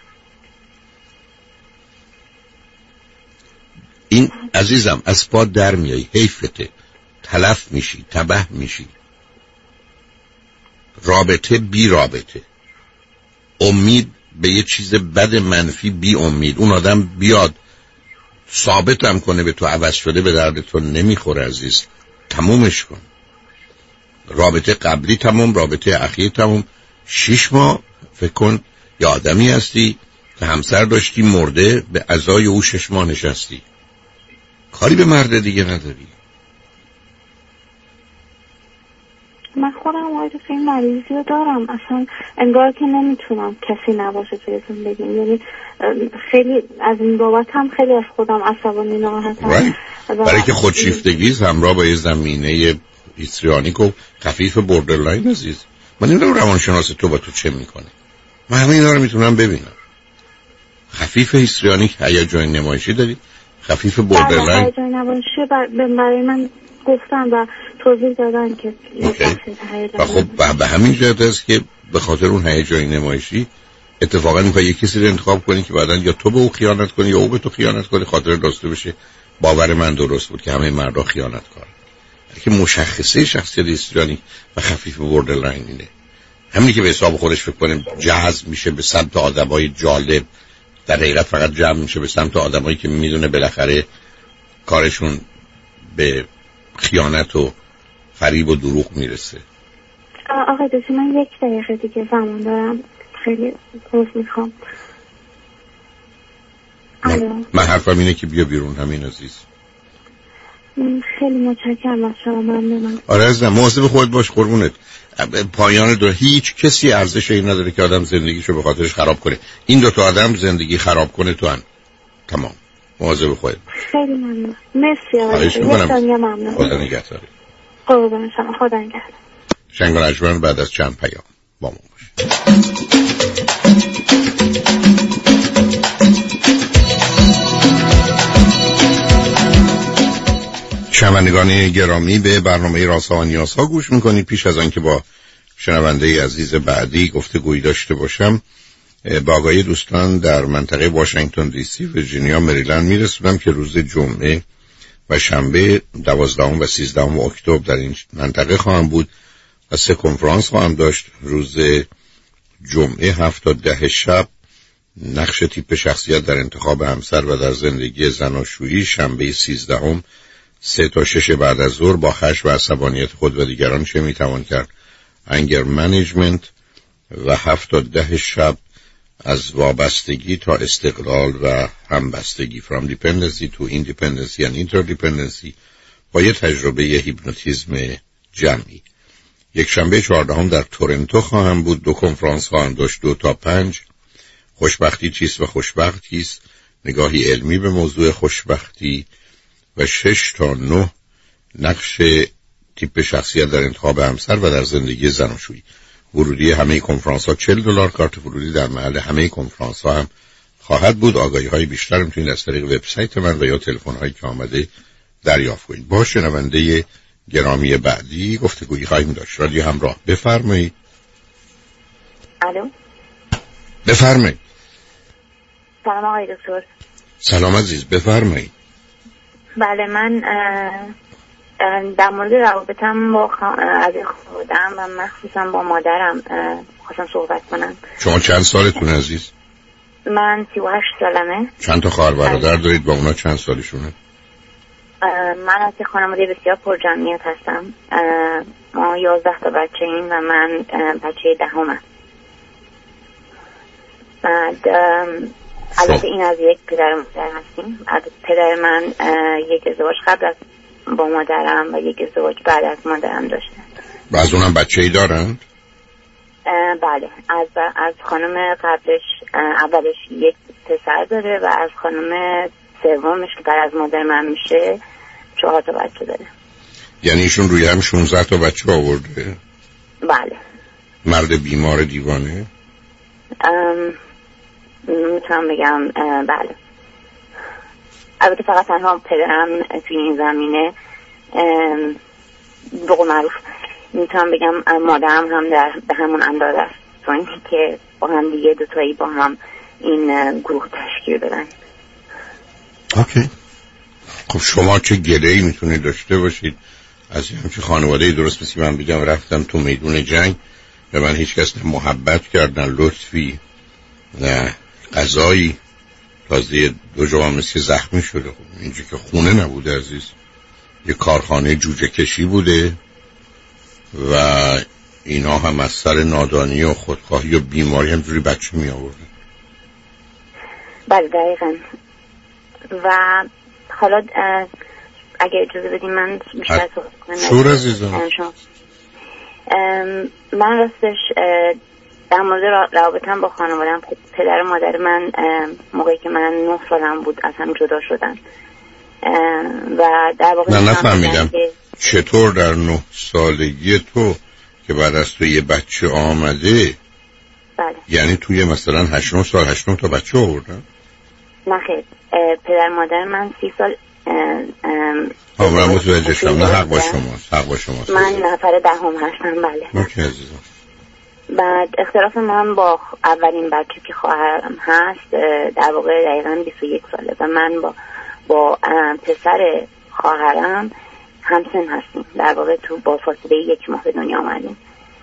این عزیزم از پا در میایی، حیفته، تلف میشی، تباه میشی. رابطه بی رابطه، امید به یه چیز بد منفی، بی امید. اون آدم بیاد ثابتم کنه به تو عوض شده، به درد تو نمیخوره عزیز. تمومش کن. رابطه قبلی تموم، رابطه اخیر تموم. شش ماه فکر کن یه آدمی هستی که همسر داشتی مرده، به عزای او شش ماه نشستی، کاری به مرد دیگه نداری. من خودم آید این مریضی رو دارم، اصلا انگار که نمیتونم کسی نباشه توی زندگیم. یعنی خیلی از این بابت هم خیلی از خودم عصبانی ناراحتم. برای که خودشیفتگی همراه با یه زمینه هیستریانیک و خفیف بوردرلاین عزیز. من نمیدونم روانشناس تو با تو چه میکنه. من همه اینا رو میتونم ببینم. خفیف هیستریانیک هیجان نمایشی داری، خفیف بوردرلاین هیجان نمایشی برای من گفتن و توضیح دادن که و خب به همین جهت است که به خاطر اون هیجان نمایشی اتفاقا میخوای یک کسی رو انتخاب کنی که بعدن یا تو به او خیانت کنی یا او به تو خیانت کنه، خاطر داشته بشه باور من درست بود که همه مردا خیانت کارن. که مشخصه شخصیت هیستریانیک و خفیف بوردرلاین اینه. همینی که به حساب خودش فکر کنه جذب میشه به سمت آدمای جالب، در حقیقت فقط جمع میشه به سمت آدمایی که میدونه بالاخره کارشون به خیانت و فریب و دروغ میرسه. آقای دوستی من یک دقیقه دیگه زمان دارم، خیلی روز میخوام. من, من حرفم اینه که بیا بیرون همین عزیز. خیلی متشکرم از شما، ممنونم. آره عزیزم مواظب خودت باش قربونت. پایان دو هیچ کسی ارزش این نداره که آدم زندگیشو به خاطرش خراب کنه. این دو تا آدم زندگی خراب کنه تو ان تمام. مواظب خودت. خیلی ممنون. مرسی آقای. ممنون. خدا نگهدار. قربان شما. خدا نگهدار. شنگ و نجمن بعد از چند پیام با ما باشید. شنوندگان گرامی، به برنامه رازها و نیازها گوش میکنید. پیش از آنکه با شنونده عزیز بعدی گفتگویی داشته باشم، با آگاهی دوستان در منطقه واشنگتن دی سی، ویرجینیا، مریلند میرسونم که روز جمعه و شنبه دوازدهم و سیزدهم اکتبر در این منطقه خواهم بود و سه کنفرانس خواهم داشت. روز جمعه هفت تا ده شب نقش تیپ شخصیت در انتخاب همسر و در زندگی زناشویی. شنبه سیزدهم سه تا شش بعد از ظهر با خشم و عصبانیت خود و دیگران چه میتوان کرد، انگر منیجمنت. و هفت تا ده شب از وابستگی تا استقلال و همبستگی، from dependency to independency and interdependency، با یه تجربه یه هیپنوتیزم جمعی. یک شنبه چهاردهم در تورنتو خواهم بود. دو کنفرانس خواهم داشت، دو تا پنج. خوشبختی چیست و خوشبخت کیست، نگاهی علمی به موضوع خوشبختی. و شش تا نه نقش تیپ شخصیت در انتخاب همسر و در زندگی زناشویی. ورودی همه کنفرانس ها چهل دلار، کارت ورودی در محل همه کنفرانس ها هم خواهد بود. آگاهی های بیشتر میتونید از طریق وبسایت من و یا تلفن هایی که آمده دریافت کنید. با شنونده گرامی بعدی گفتگویی خواهیم داشت. رادیو همراه، بفرمایید. الو، بفرمایید. سلام آقای دکتر. سلام عزیز، بفرمایید. بله، من در مورد روابطم با از خودم و مخصوصا با مادرم خواستم صحبت کنم. شما چند سالتون عزیز؟ من سی و هشت سالمه. چند تا خواهر برادر دارید؟ با اونا چند سالشونه؟ من از خانواده بسیار پرجمعیت هستم. ما یازده تا بچه ایم و من بچه دهمم. بعد البته این از یک پدر مادر هستیم. از پدر من یک ازدواج قبل از با مادرم و یک ازدواج بعد از مادرم داشتن. و از اونم بچه ای دارن؟ بله، از از خانم قبلش اولش یک پسر داره و از خانم سومش که بعد از مادر من میشه چهار تا بچه داره. یعنی ایشون روی هم شانزده تا بچه آورده؟ بله. مرد بیمار دیوانه؟ میتونم بگم بله. البته فقط تنها پدرم توی این زمینه به قول معروف میتونم بگم مادرم هم در به همون اندازه است، چون که با هم دیگه دوتایی با هم این گروه تشکیل بدن. اوکی. خب شما چه گله‌ای میتونید داشته باشید از همچه خانواده درست مثل من بگم رفتم تو میدون جنگ و من هیچ کس نه محبت کرد نه لطفی نه غذایی، تازه دو جوان مثل زخمی شده. خب اینجا که خونه نبوده عزیز، یه کارخانه جوجه کشی بوده و اینا هم از سر نادانی و خودخواهی و بیماری همجوری بچه می آورده. بله دقیقا. و حالا اگه اجازه بدیم من بیشتر صحبت کنم. شور عزیزم. من راستش در مورد روابطم با خانوادم، پدر و مادر من موقعی که من نه سالم بود از هم جدا شدن و در واقع نه نفهمیدم چطور در نه سالگی تو که بعد از تو یه بچه آمده. بله. یعنی توی مثلا هشت نه سال هشت نه تا بچه آوردن؟ نه خیر، پدر مادر من سی سال ها من متوجه شدم. نه حق با شماست، حق با شماست. من نفر دهم هستم. بله. اوکی عزیزم. بعد اختلاف من با اولین بچه که خواهرم هست در واقع دقیقا بیست و یک ساله و من با با پسر خواهرم همسن هستیم. در واقع تو با فاصله یک ماه به دنیا آمدیم.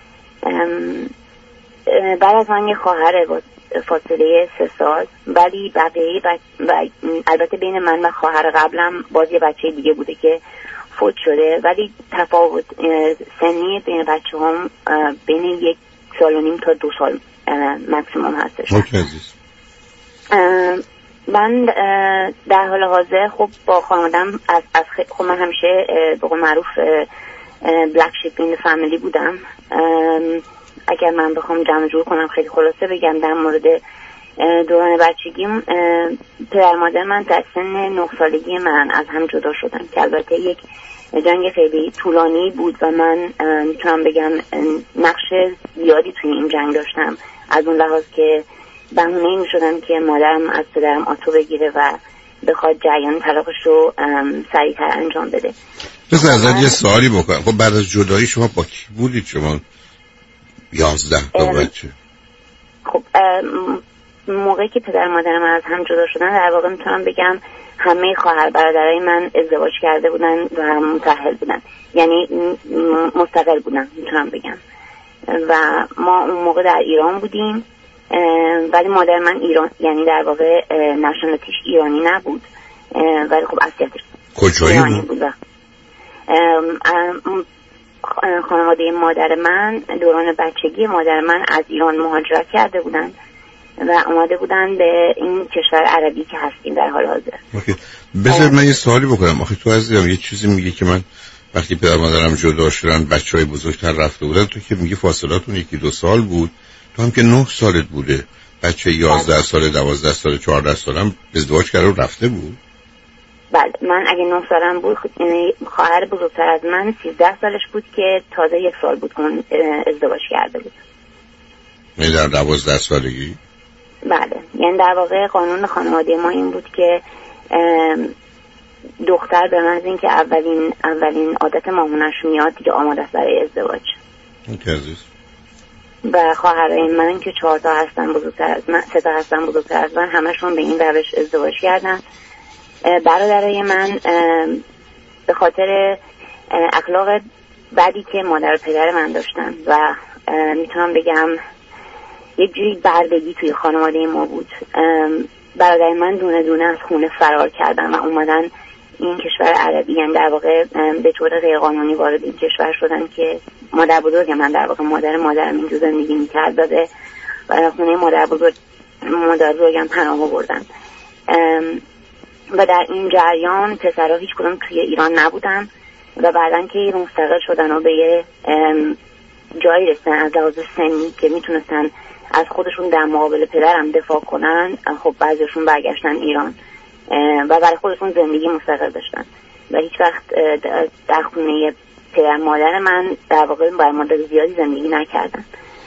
بعد از من یه خواهر با فاصله سه سال، ولی بقیه بچ... و البته بین من و خواهر قبلم باز یه بچه دیگه بوده که فوت شده، ولی تفاوت سنی بین بچه هم بین یک سال و نیم تا دو سال مکسیموم هستش. اوکی عزیز. من در حال حاضر خب با خانوادم از, از خب من همیشه به قول معروف بلک شیپ این فامیلی بودم. اگر من بخوام جمع جور کنم خیلی خلاصه بگم در مورد دوران بچگیم پدر مادر من در سن نه سالگی من از هم جدا شدن که البته یک جنگ خیلی طولانی بود و من میتونم بگم نقش زیادی توی این جنگ داشتم، از اون لحاظ که بهونه میشدم که مادرم از پدرم آتو بگیره و بخواد جریان طلاقش رو سریعتر انجام بده. بس ازت یه سوالی بکنم، خب بعد از جدایی شما با کی بودید؟ شما یازده تا بچه. خب موقعی که پدر مادرم از هم جدا شدن در واقع میتونم بگم همه خواهر برادرای من ازدواج کرده بودن و هم متأهل بودن، یعنی مستقل بودن میتونم بگم، و ما اون موقع در ایران بودیم ولی مادر من ایران، یعنی در واقع نشنالتیش ایرانی نبود ولی خب اصلیتش کجایی بود؟ خانواده مادر من دوران بچگی مادر من از ایران مهاجرت کرده بودن و اومده بودن به این کشور عربی که هستیم در حال حاضر. اوکی. بذار من یه سوالی بکنم. آخه تو عزیزم یه چیزی میگی که من وقتی پدر مادرم جدا شدن بچهای بزرگتر رفته بودن، تو که میگی فاصلاتون یکی دو سال بود، تو هم که نه سالت بوده، بچه یازده ساله، دوازده ساله، چهارده سالم ازدواج کرده و رفته بود. بله من اگه نه سالم بود خواهر بزرگتر از من سیزده سالش بود که تازه یک سال بود اون ازدواج کرده بود. یعنی در دوازده سالگی؟ بله، یعنی در واقع قانون خانواده ما این بود که دختر به محض اینکه اولین اولین عادت مامونش میاد دیگه آماده است برای ازدواج. اوکی عزیز. و خواهرای من که چهار تا هستن بزرگتر از من، سه تا هستن بزرگتر از من، همشون به این روش ازدواج کردن. برادرای من به خاطر اخلاق بدی که مادر و پدر من داشتن و میتونم بگم یک جوری بردگی توی خانواده ما بود، برادر من دونه دونه از خونه فرار کردن و اومدن این کشور عربی، یعنی در واقع به طور غیرقانونی وارد این کشور شدن که مادر بزرگ من در واقع مادر مادرم اینجا زندگی میکرد داده و خونه مادر بزرگ مادر بزرگم پناه آوردن و در این جریان پسرها هیچ کدوم توی ایران نبودن و بعدن که ایران مستقل شدن و به یه جایی رسیدن از لحاظ سنی که میتونستن از خودشون در مقابل پدرم دفاع کنن، خب بعضیشون برگشتن ایران و برای خودشون زندگی مستقل داشتن و هیچ وقت در خونه پدر مادر من در واقع برای مدت زیادی زندگی نکردن.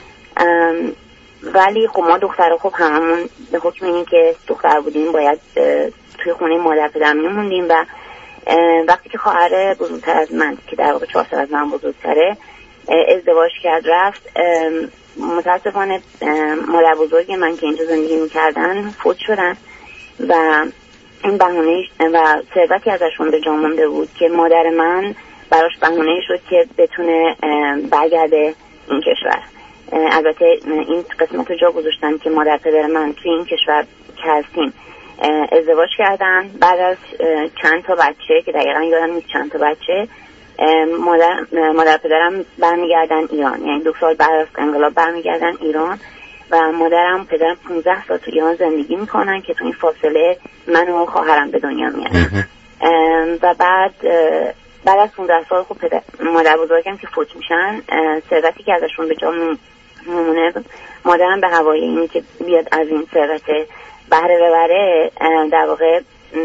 ولی خب ما دخترها خب هممون به حکم اینی که دختر بودیم باید توی خونه مادر پدرم میموندیم و وقتی که خواهر بزرگتر از من که در واقع چهار سال از من بزرگتره ازدواج کرد رفت، متاسفانه مادر بزرگ من که اینجا زندگی میکردن فوت شدن و این بهونه و ثروتی ازشون به جا مونده بود که مادر من براش بهونه شد که بتونه برگرده این کشور. البته این قسمت رو جا گذاشتن که مادر پدر من توی این کشور که هستیم ازدواج کردن، بعد از چند تا بچه که دقیقا یادم نیست چند تا بچه مادر مادر پدرم برمیگردن ایران، یعنی دو سال بعد از انقلاب برمیگردن ایران و مادرم پدرم پانزده سال تو ایران زندگی میکنن که تو این فاصله من و خواهرم به دنیا میاد و بعد بعد از پانزده سال خب پدر مادر بزرگم که فوت میشن، ثروتی که ازشون به جا میمونه مادرم به هوای اینی که بیاد از این ثروت بهره ببره در واقع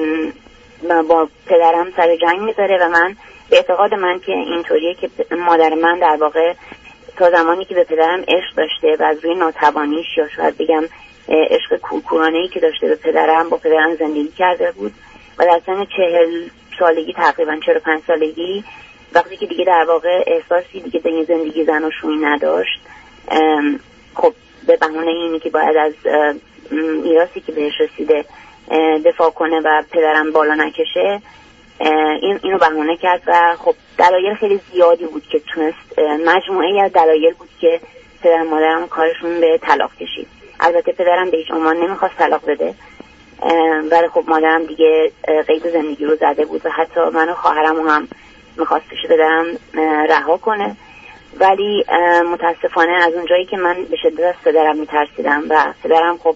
با پدرم سر جنگ میذاره و من به اعتقاد من که اینطوریه که مادر من در واقع تا زمانی که به پدرم عشق داشته و از روی ناتوانیش یا شاید بگم عشق کورکورانه‌ای که داشته به پدرم با پدرم زندگی کرده بود و در سن چهل سالگی تقریبا چهل و پنج سالگی وقتی که دیگه در واقع احساسی دیگه به زندگی زن و شویی نداشت، خب به بهونه اینی که باید از میراثی که بهش رسیده دفاع کنه و پدرم بالا نکشه، این اینو بهونه کرد و خب دلایل خیلی زیادی بود که تونست، مجموعه از دلایل بود که پدر مادرم کارشون به طلاق کشید. البته پدرم به هیچ عنوان نمیخواست طلاق بده ولی خب مادرم دیگه قید زندگی رو زده بود و حتی من و خواهرم هم میخواستش پدرم رها کنه، ولی متاسفانه از اونجایی که من به شدت از پدرم میترسیدم و پدرم خب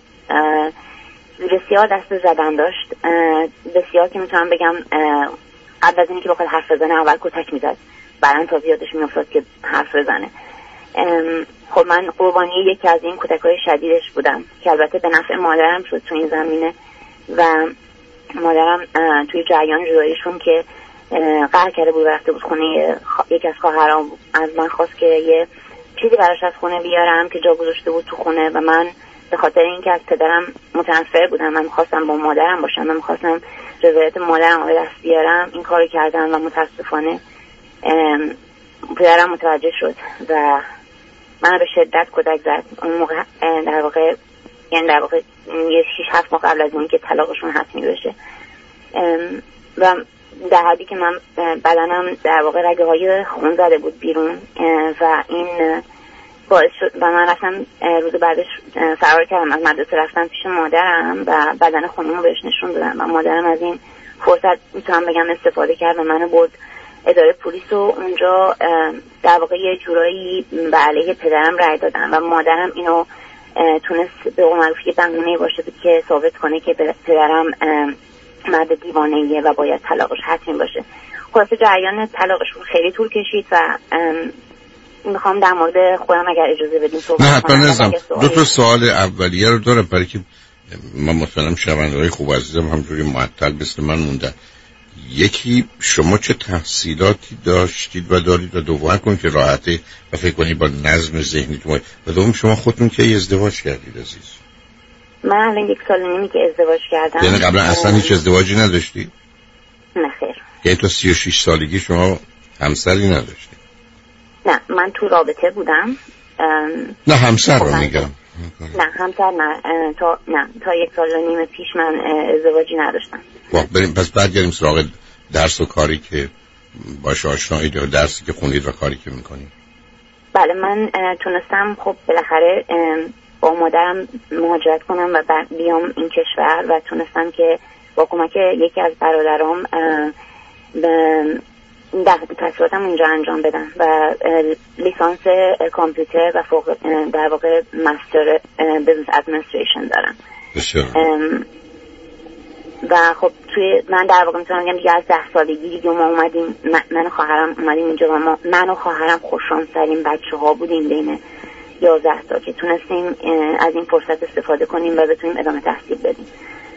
بسیار دست زدن داشت، بسیار که میتونم بگم قبل از اینی که بخواد حرف بزنه اول کتک میزد، بعدن تا زیادش میافتاد که حرف بزنه خب من قربانی یکی از این کودکای شدیدش بودم که البته به نفع مادرم شد تو این زمینه و مادرم توی جریان جداییشون که قهر کرده بود رفته بود خونه یکی از خواهرام، از من خواست که یه چیزی براش از خونه بیارم که جا گذاشته بود تو خونه و من به خاطر اینکه از پدرم متنفر بودم، من می‌خواستم با مادرم باشم، من می‌خواستم رضایت مادرم رو دست بیارم، این کارو کردم و متاسفانه پدرم متوجه شد و من به شدت کتک زد. اون موقع در واقع یعنی در واقع یه شیش هفت ماه قبل از این که طلاقشون حتمی بشه و در حدی که من بدنم در واقع رگه های خون زده بود بیرون و این باعث شد و من رفتم روز بعدش فرار کردم از مدرسه، رفتم پیش مادرم و بدن خونیمو بهش نشون دادم و مادرم از این فرصت میتونم بگم استفاده کرد و منو برد اداره پلیس و اونجا در واقع یه جورایی به علیه پدرم رأی دادن و مادرم اینو تونست به قول معروف یه بهونه باشه که ثابت کنه که پدرم مرد دیوانه‌ایه و باید طلاقش حتمی باشه. خلاصه جریان طلاقشون خیلی طول کشید و میخوام در مورد خودم اگر اجازه بدیم صحبت کنم. نه حتما نظام دو تا سوال اولیه رو داره برای که من مطمئنم شنونده‌های خوب عزیزم همجوری معطل مثل من موندن. یکی شما چه تحصیلاتی داشتید و دارید و دوم کنید که راحته و فکر کنید با نظم ذهنیتون و دوم شما خودتون که ازدواج کردید عزیز؟ من الان یک سال و نیمی که ازدواج کردم. یعنی قبلا اصلا هیچ ازدواجی نداشتی؟ نه خیر. یعنی تا سی و شش سالگی شما همسری نداشتی؟ نه من تو رابطه بودم. نه همسر رو میگم. نه همسر نه تا نه تا یک سال و نیم پیش من ازدواجی نداشتم. خب بریم پس برگردیم سراغ درس و کاری که باش آشنایید یا درسی که خوندید و کاری که میکنید. بله من تونستم خب بالاخره با مادرم مهاجرت کنم و بیام این کشور و تونستم که با کمک یکی از برادرام در تحصیلاتم اونجا انجام بدم و لیسانس کامپیوتر و فوق در واقع مستر بیزنس ادمنستریشن دارم. بسیار. و خب توی من در واقع میتونم بگم دیگه از ده سالگی دیگه ما اومدیم، من و خواهرم اومدیم اینجا و ما من و خواهرم خوششانس‌ترین بچه ها بودیم بین یازده تا که تونستیم از این فرصت استفاده کنیم و بتونیم ادامه تحصیل بدیم.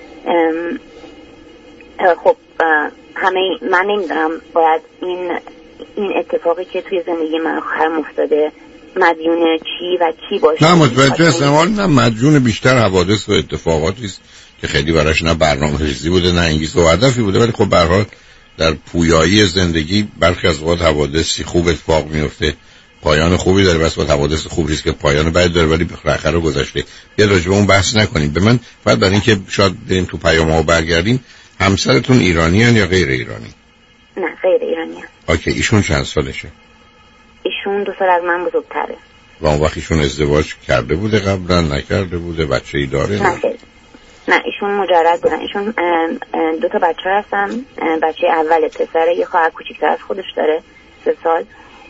خب همه من نمیدونم باید این این اتفاقی که توی زندگی من و خواهرم افتاده مدیون چی و کی باشه. نه متوجه هستم، نه مدیون بیشتر حوادث و اتفاقاتی است که خیلی براش نه برنامه‌ریزی بوده نه انگیزه و هدفی بوده، ولی خب به هر حال در پویایی زندگی برخی از وقت حوادثی خوب اتفاق میفته، پایان خوبی داره، بس با حوادث خوب ریسک که پایان بد داره، ولی آخر رو گذشته. بیا راجع به اون بحث نکنیم. به من فقط برای اینکه شاید بریم تو پیام‌ها و برگردیم، همسرتون ایرانیان یا غیر ایرانی؟ نه غیر ایرانیان. اوکی. ایشون چند سالشه؟ ایشون دو سال از من بزرگتره. و اون وقت ایشون ازدواج کرده بوده قبلا نکرده بوده؟ بچه‌ای داره؟ نه خیر. نه ایشون مجرد بودن. ایشون دو تا بچه هستن. بچه اول پسره، یه خواهر کوچیک‌تر از خودش داره سه سال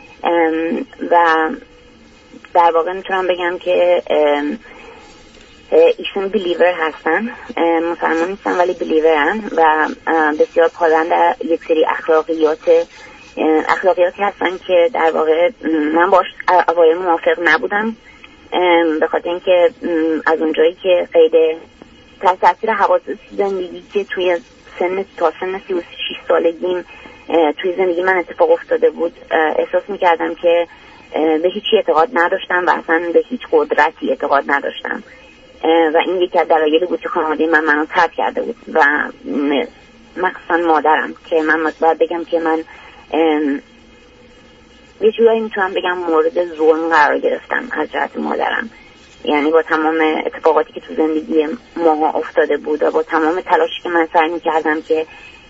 و در واقع میتونم بگم که ایشون بلیور هستن، مسلمان نیستن ولی بلیورن و بسیار پایبند در یک سری اخلاقیات اخلاقیاتی هستن که در واقع من باش اوایل موافق نبودم به خاطر اینکه از اونجایی که قید تحت تاثیر حوادث زندگی که توی سن تا سن سی و شش سالگیم توی زندگی من اتفاق افتاده بود احساس میکردم که به هیچی اعتقاد نداشتم و اصلا به هیچ قدرتی اعتقاد نداشتم و این یکی از دلایلی بود که خانواده من منو ترک کرده بود و مخصوصا مادرم که من باید بگم که من یه جورایی میتونم بگم مورد ظلم قرار گرفتم از جهت مادرم، یعنی با تمام اتفاقاتی که تو زندگی ماها افتاده بود و با تمام تلاشی که من سعی میکردم که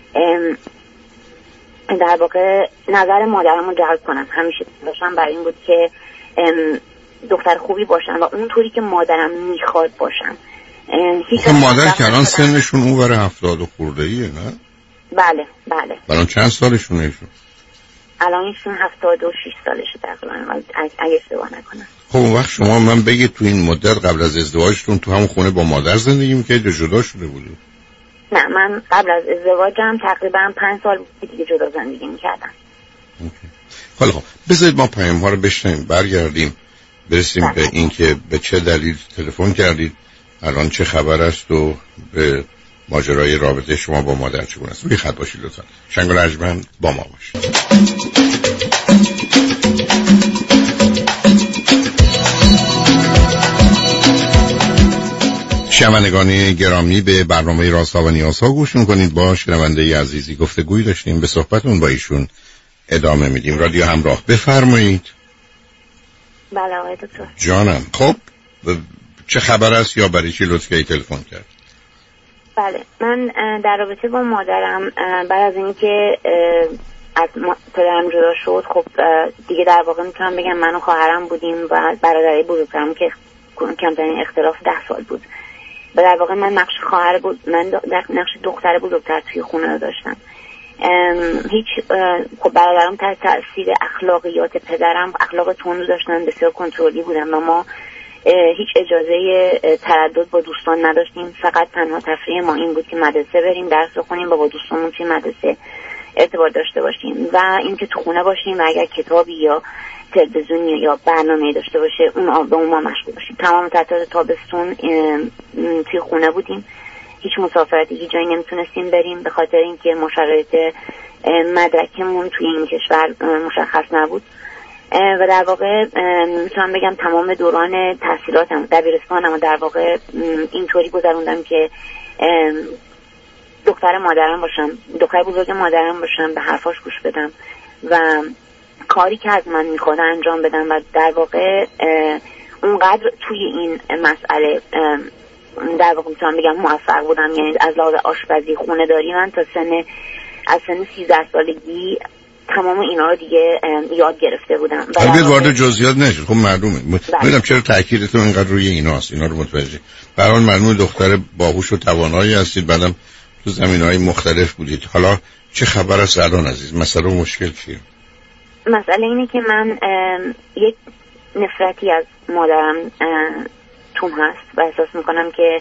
در واقع نظر مادرم رو جلب کنم، همیشه داشتم برای این بود که دختر خوبی باشم و اونطوری که مادرم میخواد باشم. خب مادر که الان سنشون اون وره هفتاد و خورده ایه نه؟ بله بله. الان چند سالشونه ایشون؟ الان ایشون هفتاد و شش سالشه تقریبا اگه اشتباه نکنم. خب اون وقت شما من بگید تو این مدت قبل از ازدواجتون تو همون خونه با مادر زندگی میکردید یا جدا شده بودید؟ نه من قبل از ازدواجم تقریبا پنج سال دیگه جدا زندگی میکردم. حالا خب بذارید ما پیام ها رو بشنیم برگردیم برسیم به این که به چه دلیل تلفن کردید، الان چه خبر است و به ماجرای رابطه شما با مادر چگونه است. روی خط باشید لطفا. شنگل ارجمند با ما باشید. شنوندگان گرامی، به برنامه رازها و نیازها گوش می‌کنید. با شنونده عزیزی گفتگوی داشتیم، به صحبتون با ایشون ادامه میدیم. رادیو همراه، بفرمایید. بله آقای دکتر. جانم. خب چه خبر است یا برای چی لطف کردید تلفن کرد؟ بله، من در رابطه با مادرم بعد از اینکه از پدرم جدا شد، خب دیگه در واقع میتونم بگم من و خواهرم بودیم و برادرای بزرگترم که کمترین اختلاف ده سال بود. و در واقع من نقش خواهر بود، من نقش دختر بزرگتر توی خونه رو داشتم. هیچ خب برادرم تحت تاثیر اخلاقیات پدرم اخلاق تندو داشتن، بسیار کنترلی بودن و ما هیچ اجازه تردد با دوستان نداشتیم. فقط تنها تفریح ما این بود که مدرسه بریم، درس بخونیم و با دوستامون توی مدرسه ارتباط داشته باشیم و اینکه تو خونه باشیم و اگر کتابی یا تلویزیونی یا برنامه‌ای داشته باشه اون به اون ما مشغول باشیم. تمام تعطیلات تابستون توی خونه بودیم، هیچ مسافرتی هیچ جایی نمیتونستیم بریم به خاطر اینکه شرایط مدرکمون توی این کشور مشخص نبود. و در واقع میتونم بگم تمام دوران تحصیلاتم دبیرستانم در واقع اینطوری گذروندم که دختر مادرم باشم، دختر بزرگ مادرم باشم، به حرفاش گوش بدم و کاری که از من میخواد انجام بدم و در واقع اونقدر توی این مسئله در واقع میتونم بگم موفق بودم. یعنی از لحاظ آشپزی، خونه داری، من تا سن از سن سیزده سالگی تمام اینا رو دیگه یاد گرفته بودم. البته وارد جزئیات نشید، خب معلومه. ببینم چرا تاکیدتون اینقدر روی ایناست، اینا رو متوجه. به هر حال معلومه دختر باهوش و توانایی هستید، بعدم تو زمینه‌های مختلف بودید. حالا چه خبر است الان عزیز؟ مسئله و مشکل چیه؟ مسئله اینه که من یک نفرتی از مادرم توم هست و احساس میکنم که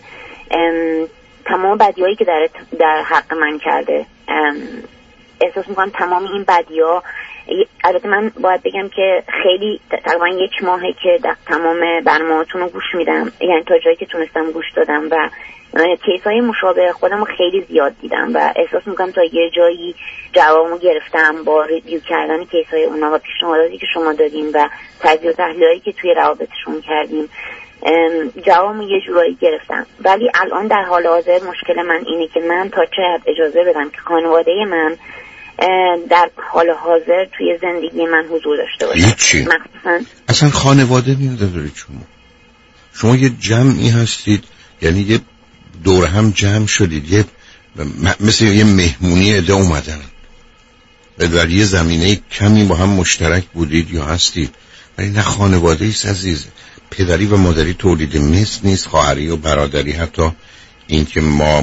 تمام بدیایی که در در حق من کرده، احساس میکنم تمام این بدی‌ها، البته من باید بگم که خیلی تقریبا یک ماهه که تمام برنامه‌هاتون رو گوش میدم، یعنی تا جایی که تونستم گوش دادم و کیس‌های مشابه خودم رو خیلی زیاد دیدم و احساس میکنم تا یه جایی جوابمو گرفتم با ریویو کردن کیس‌های اونا و پیشنهاداتی که شما دادین و تجزیه و تحلیلایی که توی روابطشون کردیم جوابمو یه جورایی گرفتم. ولی الان در حال حاضر مشکل من اینه که من تا چه حد اجازه بدم که خانواده من در حال حاضر توی زندگی من حضور داشته باشه. هیچی مخصوصا اصلا خانواده ندارید شما. شما یه جمعی هستید، یعنی یه دور هم جمع شدید، یه مثل یه مهمونی عده اومدن و در یه زمینه کمی با هم مشترک بودید یا هستید، ولی نه خانواده ایست عزیز. پدری و مادری تولید مثل نیست، خواهری و برادری حتی این که ما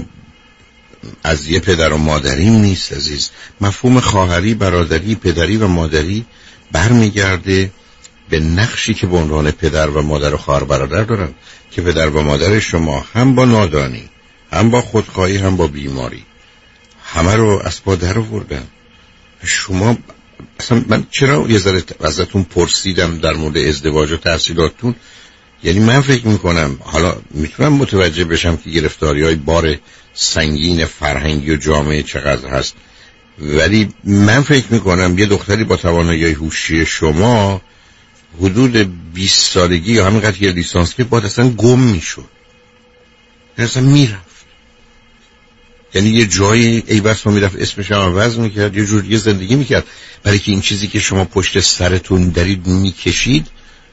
از یه پدر و مادریم نیست عزیز. مفهوم خواهری، برادری، پدری و مادری برمیگرده به نقشی که به عنوان پدر و مادر و خواهر برادر دارن که پدر و مادر شما هم با نادانی، هم با خودخواهی، هم با بیماری همه رو از پا در آوردن. شما اصلا من چرا یه ذره ازتون پرسیدم در مورد ازدواج و تحصیلاتتون؟ یعنی من فکر میکنم حالا میتونم متوجه بشم که گرفتاری‌های بار سنگین فرهنگی و جامعه چقدر هست، ولی من فکر میکنم یه دختری با توانایی هوشی شما حدود بیست سالگی یا همینقدر که لیسانس که باید اصلا گم میشد، اصلا میرفت، یعنی یه جایی ای بس ما میرفت اسمش هم عوض میکرد، یه جور دیگه زندگی میکرد، برای که این چیزی که شما پشت سرتون دارید میکشید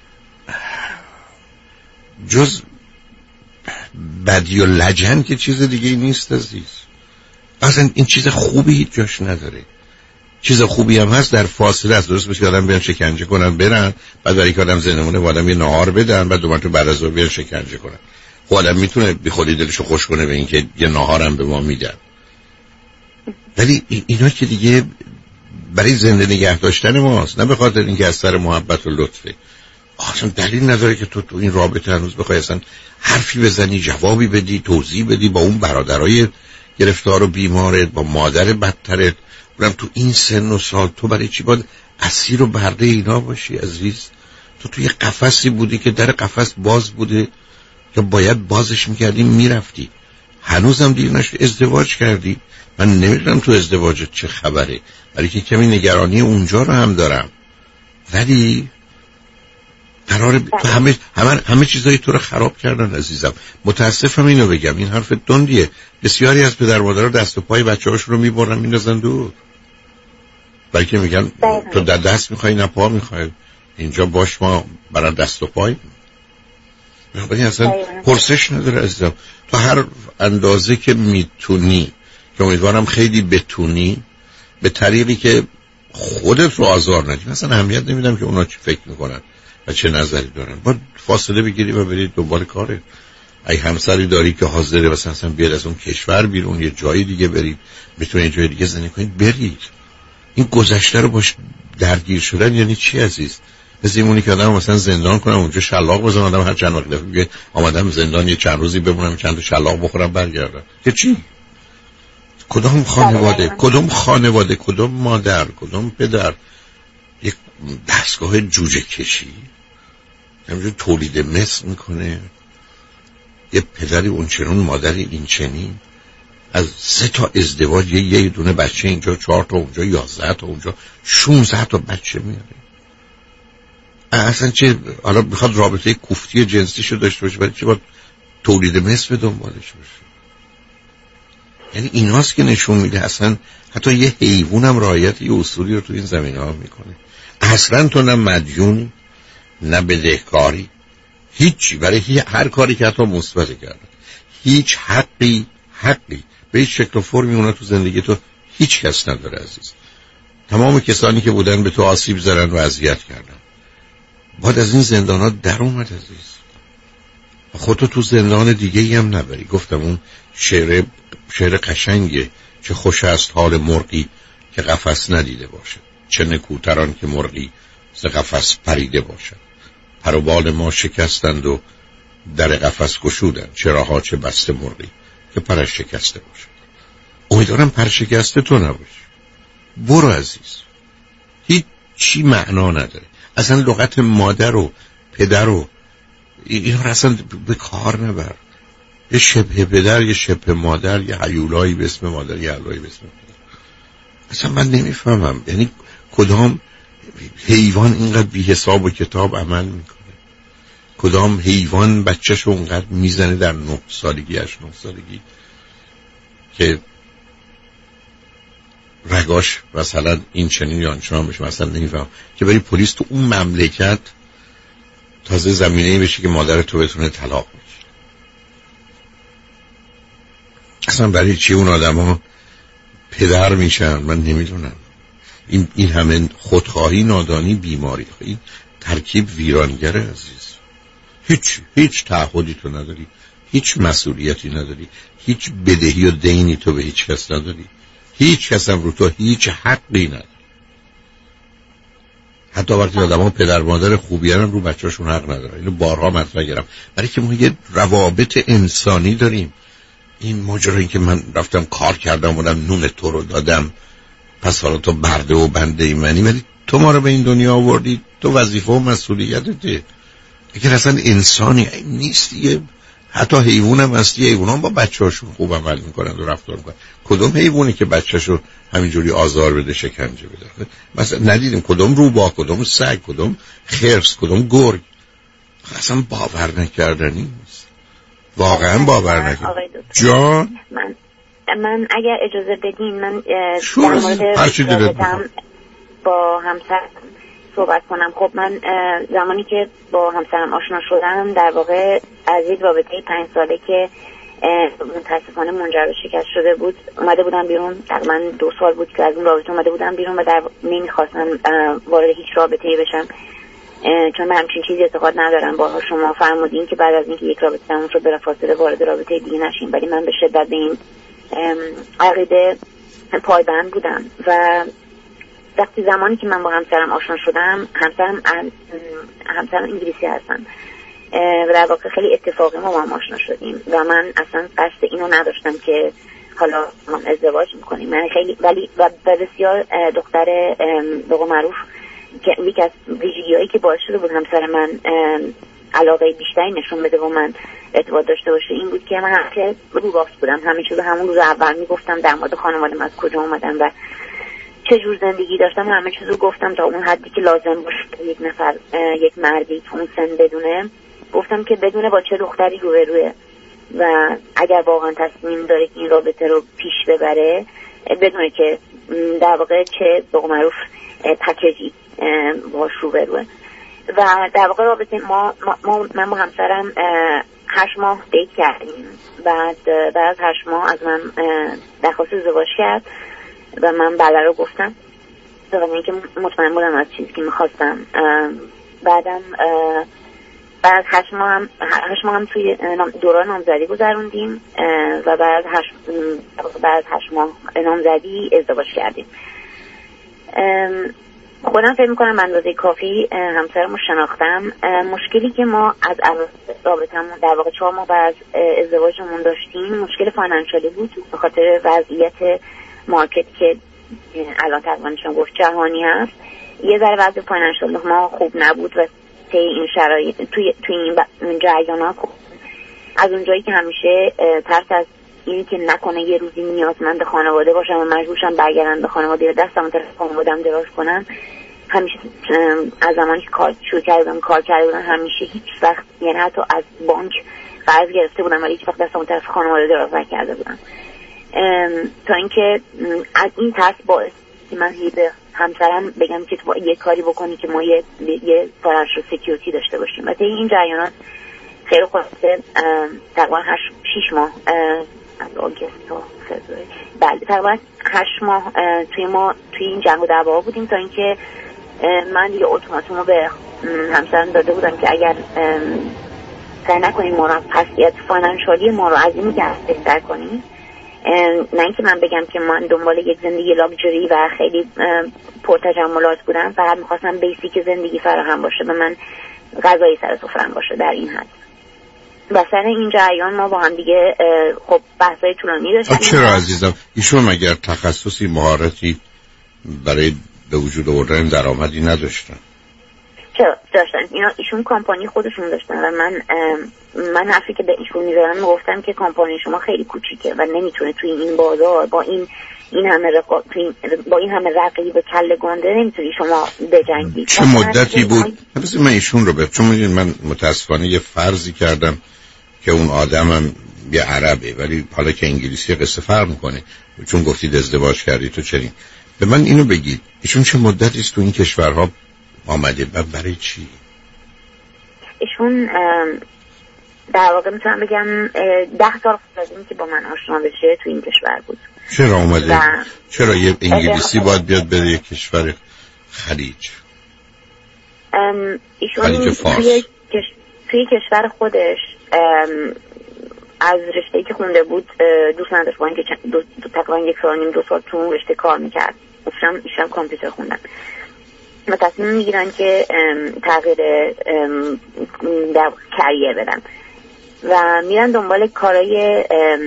جز بدی و لجن که چیز دیگه نیست عزیز. اصلا این چیز خوبی هیچ جاش نداره. چیز خوبی هم هست در فاصله است، درست بشه آدم بیان شکنجه کنن برن، بعد برای که آدم زندمونه و آدم یه نهار بدن، بعد دوباره تو بعد از ظهر بیان شکنجه کنن. خب آدم میتونه بی خودی دلشو خوش کنه به این که یه نهارم به ما میدن، ولی اینا که دیگه برای زنده نگه داشتن ماست، نه به خاطر اینکه از سر محبت و لطفه. اصلا دلیل نداره که تو تو این رابطه هنوز بخوای اصلا حرفی بزنی، جوابی بدی، توضیح بدی با اون برادرای گرفتار و بیمارت، با مادر بدترت. اونم تو این سن و سال تو برای چی باید اسیر و برده اینا باشی عزیز؟ تو توی قفسی بودی که در قفس باز بوده یا باید بازش میکردی میرفتی. هنوزم دیر نشد ازدواج کردی. من نمیدونم تو ازدواجت چه خبره، ولی که کمی نگرانی اونجا رو هم دارم. ولی قراره تو همه همه همه چیزای تو رو خراب کردن عزیزم. متاسفم اینو بگم، این حرف تندیه. بسیاری از پدر مادرها دست و پای بچه‌هاشون رو میبرن میندازن دور. بلکه میگن تو در دست میخوای نه پا میخوای، اینجا باش ما برای دست و پای. ولی اصلا پرسش نداره عزیزم. تو هر اندازه که میتونی، که امیدوارم خیلی بتونی، به طریقی که خودت رو آزار ندی. مثلا اهمیت نمیدم که اونا چی فکر میکنن و چه نظری دارن. باید فاصله بگیری و برید دنبال کارت. اگه همسری داری که حاضره مثلا اصلا بیاد از اون کشور بیرون یه جای دیگه برید، میتونه یه جای دیگه زندگی کنید، برید. این گذشته رو باش درگیر شدن یعنی چی عزیز؟ مثل اینونی که آدم مثلا زندان کنم اونجا شلاق بزنم، آدم هر چند وقت دفعه میگه آمدم زندان یه چند روزی بمونم چند تا شلاق بخورم برگردم. که چی؟ کدوم خانواده، کدوم خانواده، کدوم مادر، کدوم پدر یک دستگاه جوجه کشی همینجور تولید مثل میکنه؟ یه پدری اونچنون، مادری اینچنین، از سه تا ازدواج یه یه دونه بچه اینجا، چهار تا اونجا، یازده تا اونجا، شونزده تا بچه میاره. اصلا چه حالا بخواد رابطه کوفتی جنسیشو داشته باشه، ولی چه باید تولید مثل به دنبالش باشه؟ یعنی ایناست که نشون میده اصلا حتی یه حیوان هم رعایت یه اصولی رو تو این زمینه ها میکنه. اصلا تو نه مدیونی نه بدهکاری، هیچی. برای هر کاری که حتی مثبت کردن هیچ حقی حقی به هیچ شکل و فرمی اونا تو زندگی تو هیچ کس نداره عزیز. تمام کسانی که بودن به تو آسیب زدن و اذیت کردن باید از این زندان ها در اومد عزیز. خودتو تو زندان دیگه ای هم نبری. گفتم اون شعر شعر قشنگه، چه خوش است حال مرغی که قفس ندیده باشه، چه نکوتران که مرغی ز قفس پریده باشه. پر و بال ما شکستند و در قفس گشودند، چراها چه بسته مرغی که پرش شکسته باشه. امیدوارم پر شکسته تو نباشه. برو عزیز، هیچ چی معنا نداره. اصلا لغت مادر و پدر و این رو اصلا به کار نبر. یه شبه پدر، یه شبه مادر، یه هیولایی به اسم مادر، یه هیولایی به اسم پدر. اصلا من نمیفهمم یعنی کدام حیوان اینقدر بی حساب و کتاب عمل میکنه، کدام حیوان بچه‌شو اونقدر میزنه در نه سالگی هشت نه سالگی که رگاش مثلا این چنین یا آنچنان بشه. مثلا نمیفهم که بری پلیس تو اون مملکت تازه زمینه‌ای بشه که مادر تو بتونه طلاق بشه. اصلا برای چی اون آدم ها پدر میشن؟ من نمیدونم. این این همه خودخواهی، نادانی، بیماری، این ترکیب ویرانگره عزیز. هیچ هیچ تعهدی تو نداری، هیچ مسئولیتی نداری، هیچ بدهی و دینی تو به هیچ کس نداری، هیچ کس هم رو تو هیچ حقی نداره. حتی وقتی آدم ها پدر مادر خوبی هم رو بچه هاشون حق نداره. اینو بارها مطرح کردم. برای که ما یه روابط انسانی داریم. این ماجرایی که من رفتم کار کردم بودم نون تو رو دادم، پس حالا تو برده و بنده ای منی، ولی تو ما رو به این دنیا آوردی، تو وظیفه و مسئولیتته. اگر اصلا انسانی نیستی، حتی حیوان هم هستی، حیوان هم با بچه هاشون خوب عمل میکنن و رفتار میکنن. کدوم حیوانی که بچه شو همینجوری آزار بده، شکنجه بده؟ مثلا ندیدیم کدوم روباه، کدوم سگ، کدوم خرس، کدوم گرگ. اصلا باور نکردنی نیست، واقعا باور نکردنی. جان من من اگر اجازه بدین من در مورد رابطه‌ام با همسر صحبت کنم. خب من زمانی که با همسرم آشنا شدم در واقع از یک رابطه پنج ساله که متاسفانه منجر به شکست شده بود اومده بودم بیرون. تقریبا دو سال بود که از اون رابطه اومده بودم بیرون و در نمیخواستم وارد هیچ رابطه‌ای بشم، چون من همچین چیزی اعتقاد ندارم. بارها شما فرمودین که بعد از اینکه یک رابطه تموم شد بلافاصله وارد رابطه دیگه نشین، ولی من به شدت به این عقیده پایبند بودم. و وقتی زمانی که من با همسرم آشنا شدم، همسرم همسرم انگلیسی هستن و در واقع خیلی اتفاقی ما با هم آشنا شدیم و من اصلا قصد اینو نداشتم که حالا ما ازدواج میکنیم. من خیلی ولی و بسیار دختر به قول معروف یکی از ویژگی‌هایی که باعث شده بود همسر من علاقه بیشتری نشون بده و من ارتباط داشته باشه این بود که من همیشه روباست بودم، همیشه به همون روز اول میگفتم در مورد خانواده‌ام از کجا اومدم و چه جور زندگی داشتم، همه چیز رو گفتم تا اون حدی که لازم باشه یک نفر یک مردی تو اون سن بدونه. گفتم که بدونه با چه دختری روبروه و اگر واقعا تصمیم داره که این رابطه رو پیش ببره بدونه که در واقع چه به قول معروف پکیجی باش روبروه. و در واقع رابطه ما, ما من با همسرم هشت ماه دیت کردیم. بعد بعد از هشت ماه از من درخواست ازدواج کرد و من بله رو گفتم و اینکه مطمئن بودم از چیزی که میخواستم. بعدم بعد از هشت ماه هم هشت ماه هم توی دوران نامزدی گذروندیم و بعد هشت بعد هشت ماه نامزدی ازدواج کردیم. خودم فکر میکنم اندازه کافی همسرمو شناختم. مشکلی که ما از رابطمون در واقع چهار ماه بعد از ازدواجمون داشتیم مشکل فاینانشالی بود به خاطر وضعیت مارکت که الان تقریبا میشم گفت جهانی هست. یه ذره وضع فاینانشال ما خوب نبود و طی این شرایط توی توی این جریانا از اونجایی که همیشه ترس از اینی که نکنه یه روزی نیازمند خانواده باشم و مجبورشم برگردم به خانواده یا دستم طرف خانواده‌ام دراز کنم، همیشه از زمانی که کار شروع کردم کار کرده بودم همیشه هیچ وقت یعنی حتی از بانک قرض گرفته بودم ولی هیچ وقت دستم طرف خانواده دراز نکرده بودم. تا اینکه از این ترس باعث من به همسرم بگم که تو یه کاری بکنی که ما یه یه فاینانشال سکیوریتی داشته باشیم. و طی این جریانات خیلی خواسته تقریبا هشت شش ماه از آگست تا فوریه بله تقریبا هشت ماه توی ما توی این جنگ و دعوا بودیم تا اینکه من دیگه اتوماتوم رو به همسرم داده بودم که اگر سعی نکنیم ما رو پسیت فاینانشالی ما رو از این که بهتر کنیم، نه اینکه من بگم که من دنبال یک زندگی لاکچری و خیلی پرتجملات بودم، فقط میخواستم بیسیک زندگی فراهم باشه و من غذای سر سفرم باشه در این حد. و سر این جریان ما با هم دیگه خب بحثای طولانی داشتیم. چرا عزیزم ایشون مگر تخصصی مهارتی برای به وجود آوردن درآمدی نداشتن؟ چرا داشتن. اینا ایشون کمپانی خودشون داشتن و من من حرفی که به ایشون می‌زدم میگفتم که کمپانی شما خیلی کوچیکه و نمیتونه توی این بازار با این این همه رقا... با این همه رقیب کله گنده نمیتونی شما بجنگی. چه مدتی بود؟ بس من ایشون رو به چون میدونید من متاسفانه یه فرضی کردم که اون آدمم یه عربه ولی حالا که انگلیسی قصه فرق میکنه چون گفتید ازدواج کردی تو چنین. به من اینو بگید ایشون چه مدتی است تو این کشورها آمده و برای چی؟ ایشون در واقع میتونم بگم ده سال قبل از این که با من آشنا بشه تو این کشور بود. چرا آمده؟ و... چرا یه انگلیسی باید بیاد بره یک کشور خلیج؟ ایشون توی, کش... توی کشور خودش از رشته‌ای که خونده بود دوست نداشت با اینکه دو... دو... تقریبا یک سال نیم دو سال تو اون رشته کار میکرد. ایشون ایشون کامپیوتر خوندن و تصمیم میگیرن که تغییر در کریر بدن و میرن دنبال کارهای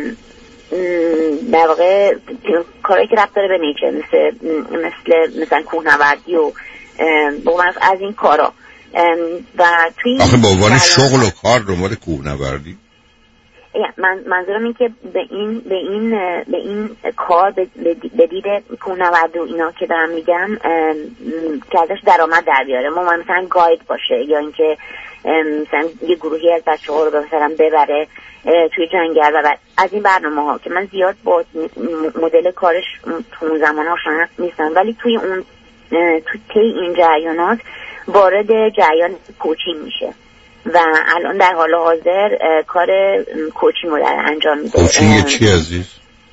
در واقع کارهایی که ربط داره به نیچر مثل مثل مثلا کوهنوردی و بگم از این کارا و توی آخه به عنوان شغل و کار دنبال کوهنوردی من منظورم این که به این به این به این کار به دید کوهنورد و اینا که دارم میگم که ازش درآمد در بیاره، ما مثلا گاید باشه یا اینکه مثلا یه گروهی از بچه‌ها رو مثلا ببره توی جنگل و از این برنامه‌ها که من زیاد با مدل کارش تو اون زمان آشنا نیستم ولی توی اون تو طی این جریانات وارد جریان کوچینگ میشه و الان در حال حاضر کار کوچینگ رو در انجام میده. کوچینگ چی عزیز؟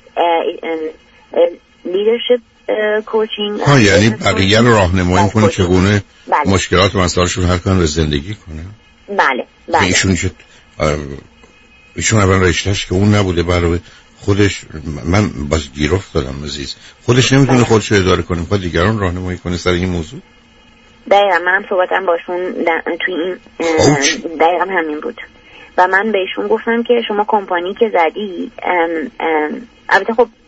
لیدرشپ کوچینگ. ها یعنی بقیه رو راهنمایی کنه چگونه مشکلات و مسائلشون حل کنن و زندگی کنه. بله بله. ایشون شد ایشون اول رشتهش که اون نبوده برای خودش من باز گیر افتادم عزیز. خودش نمیتونه خودش رو اداره کنه، میخواد دیگران راهنمایی کنه سر این موضوع. دقیقا منم صحبتم باشون توی این دقیقا همین بود و من بهشون گفتم که شما کمپانی که زدی البته خب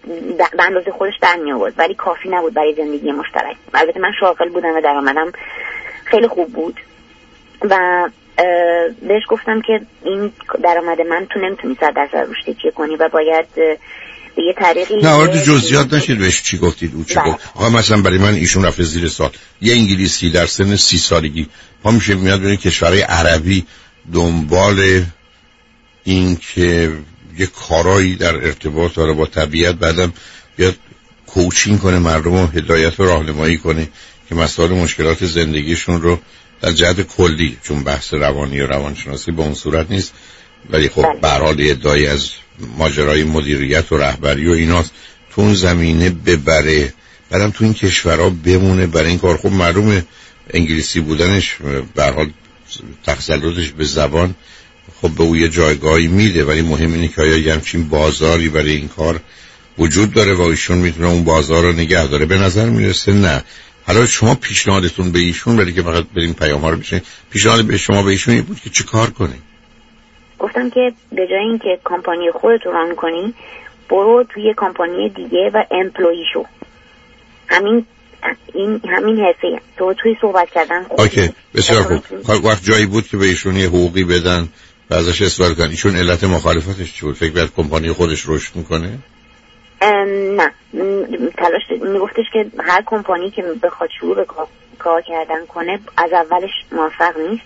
به اندازه خودش در می آورد، ولی کافی نبود برای زندگی مشترک. البته من شاغل بودم و درآمدم خیلی خوب بود و بهش گفتم که این درآمد من تو نمیتونی صد درصد روش تکیه کنی و باید به یه طریقی. نه وارد جزئیات نشید. بهش چی گفتید؟ او چی گفت؟ آقا مثلا برای من ایشون رفته زیر سال، یه انگلیسی در سن سی سالگی ما میشه میاد ببینید کشورهای عربی دنبال این که یه کارایی در ارتباط داره با طبیعت، بعدم بیاد کوچینگ کنه مردم رو، هدایت و راهنمایی کنه که مسائل مشکلات زندگیشون رو در جهت کلی، چون بحث روانی و روانشناسی به اون صورت نیست، ولی خب به هر حال ادعای از ماجرای مدیریت و رهبری و ایناست، تو اون زمینه ببره، بعدم تو این کشورها بمونه برای این کار. خب معلومه انگلیسی بودنش به هر حال تسلطش به زبان خب به او یه جایگاهی میده، ولی مهم اینه که آیا یه همچین بازاری برای این کار وجود داره و ایشون میتونه اون بازار رو نگه داره. به نظر میرسه نه. حالا شما پیشنهادتون به ایشون، برای که فقط بریم پیام‌ها رو بشین، پیشنهاد به شما به ایشون بود که چه کار کنی؟ گفتم که به جای اینکه کمپانی خودت رو ران کنی، برو توی کمپانی دیگه و امپلویی شو. همین این همین حرفه تو توی صحبت کردن خوب. اوکی بسیار خوب. وقت جایی بود که به ایشون یه حقوقی بدن و ازش استفاده کنن، ایشون علت مخالفتش چی بود؟ فکر کرد کمپانی خودش رشد میکنه؟ نه، تلاش میگفتش که هر کمپانی که بخواد شروع به کار کردن کنه از اولش موفق نیست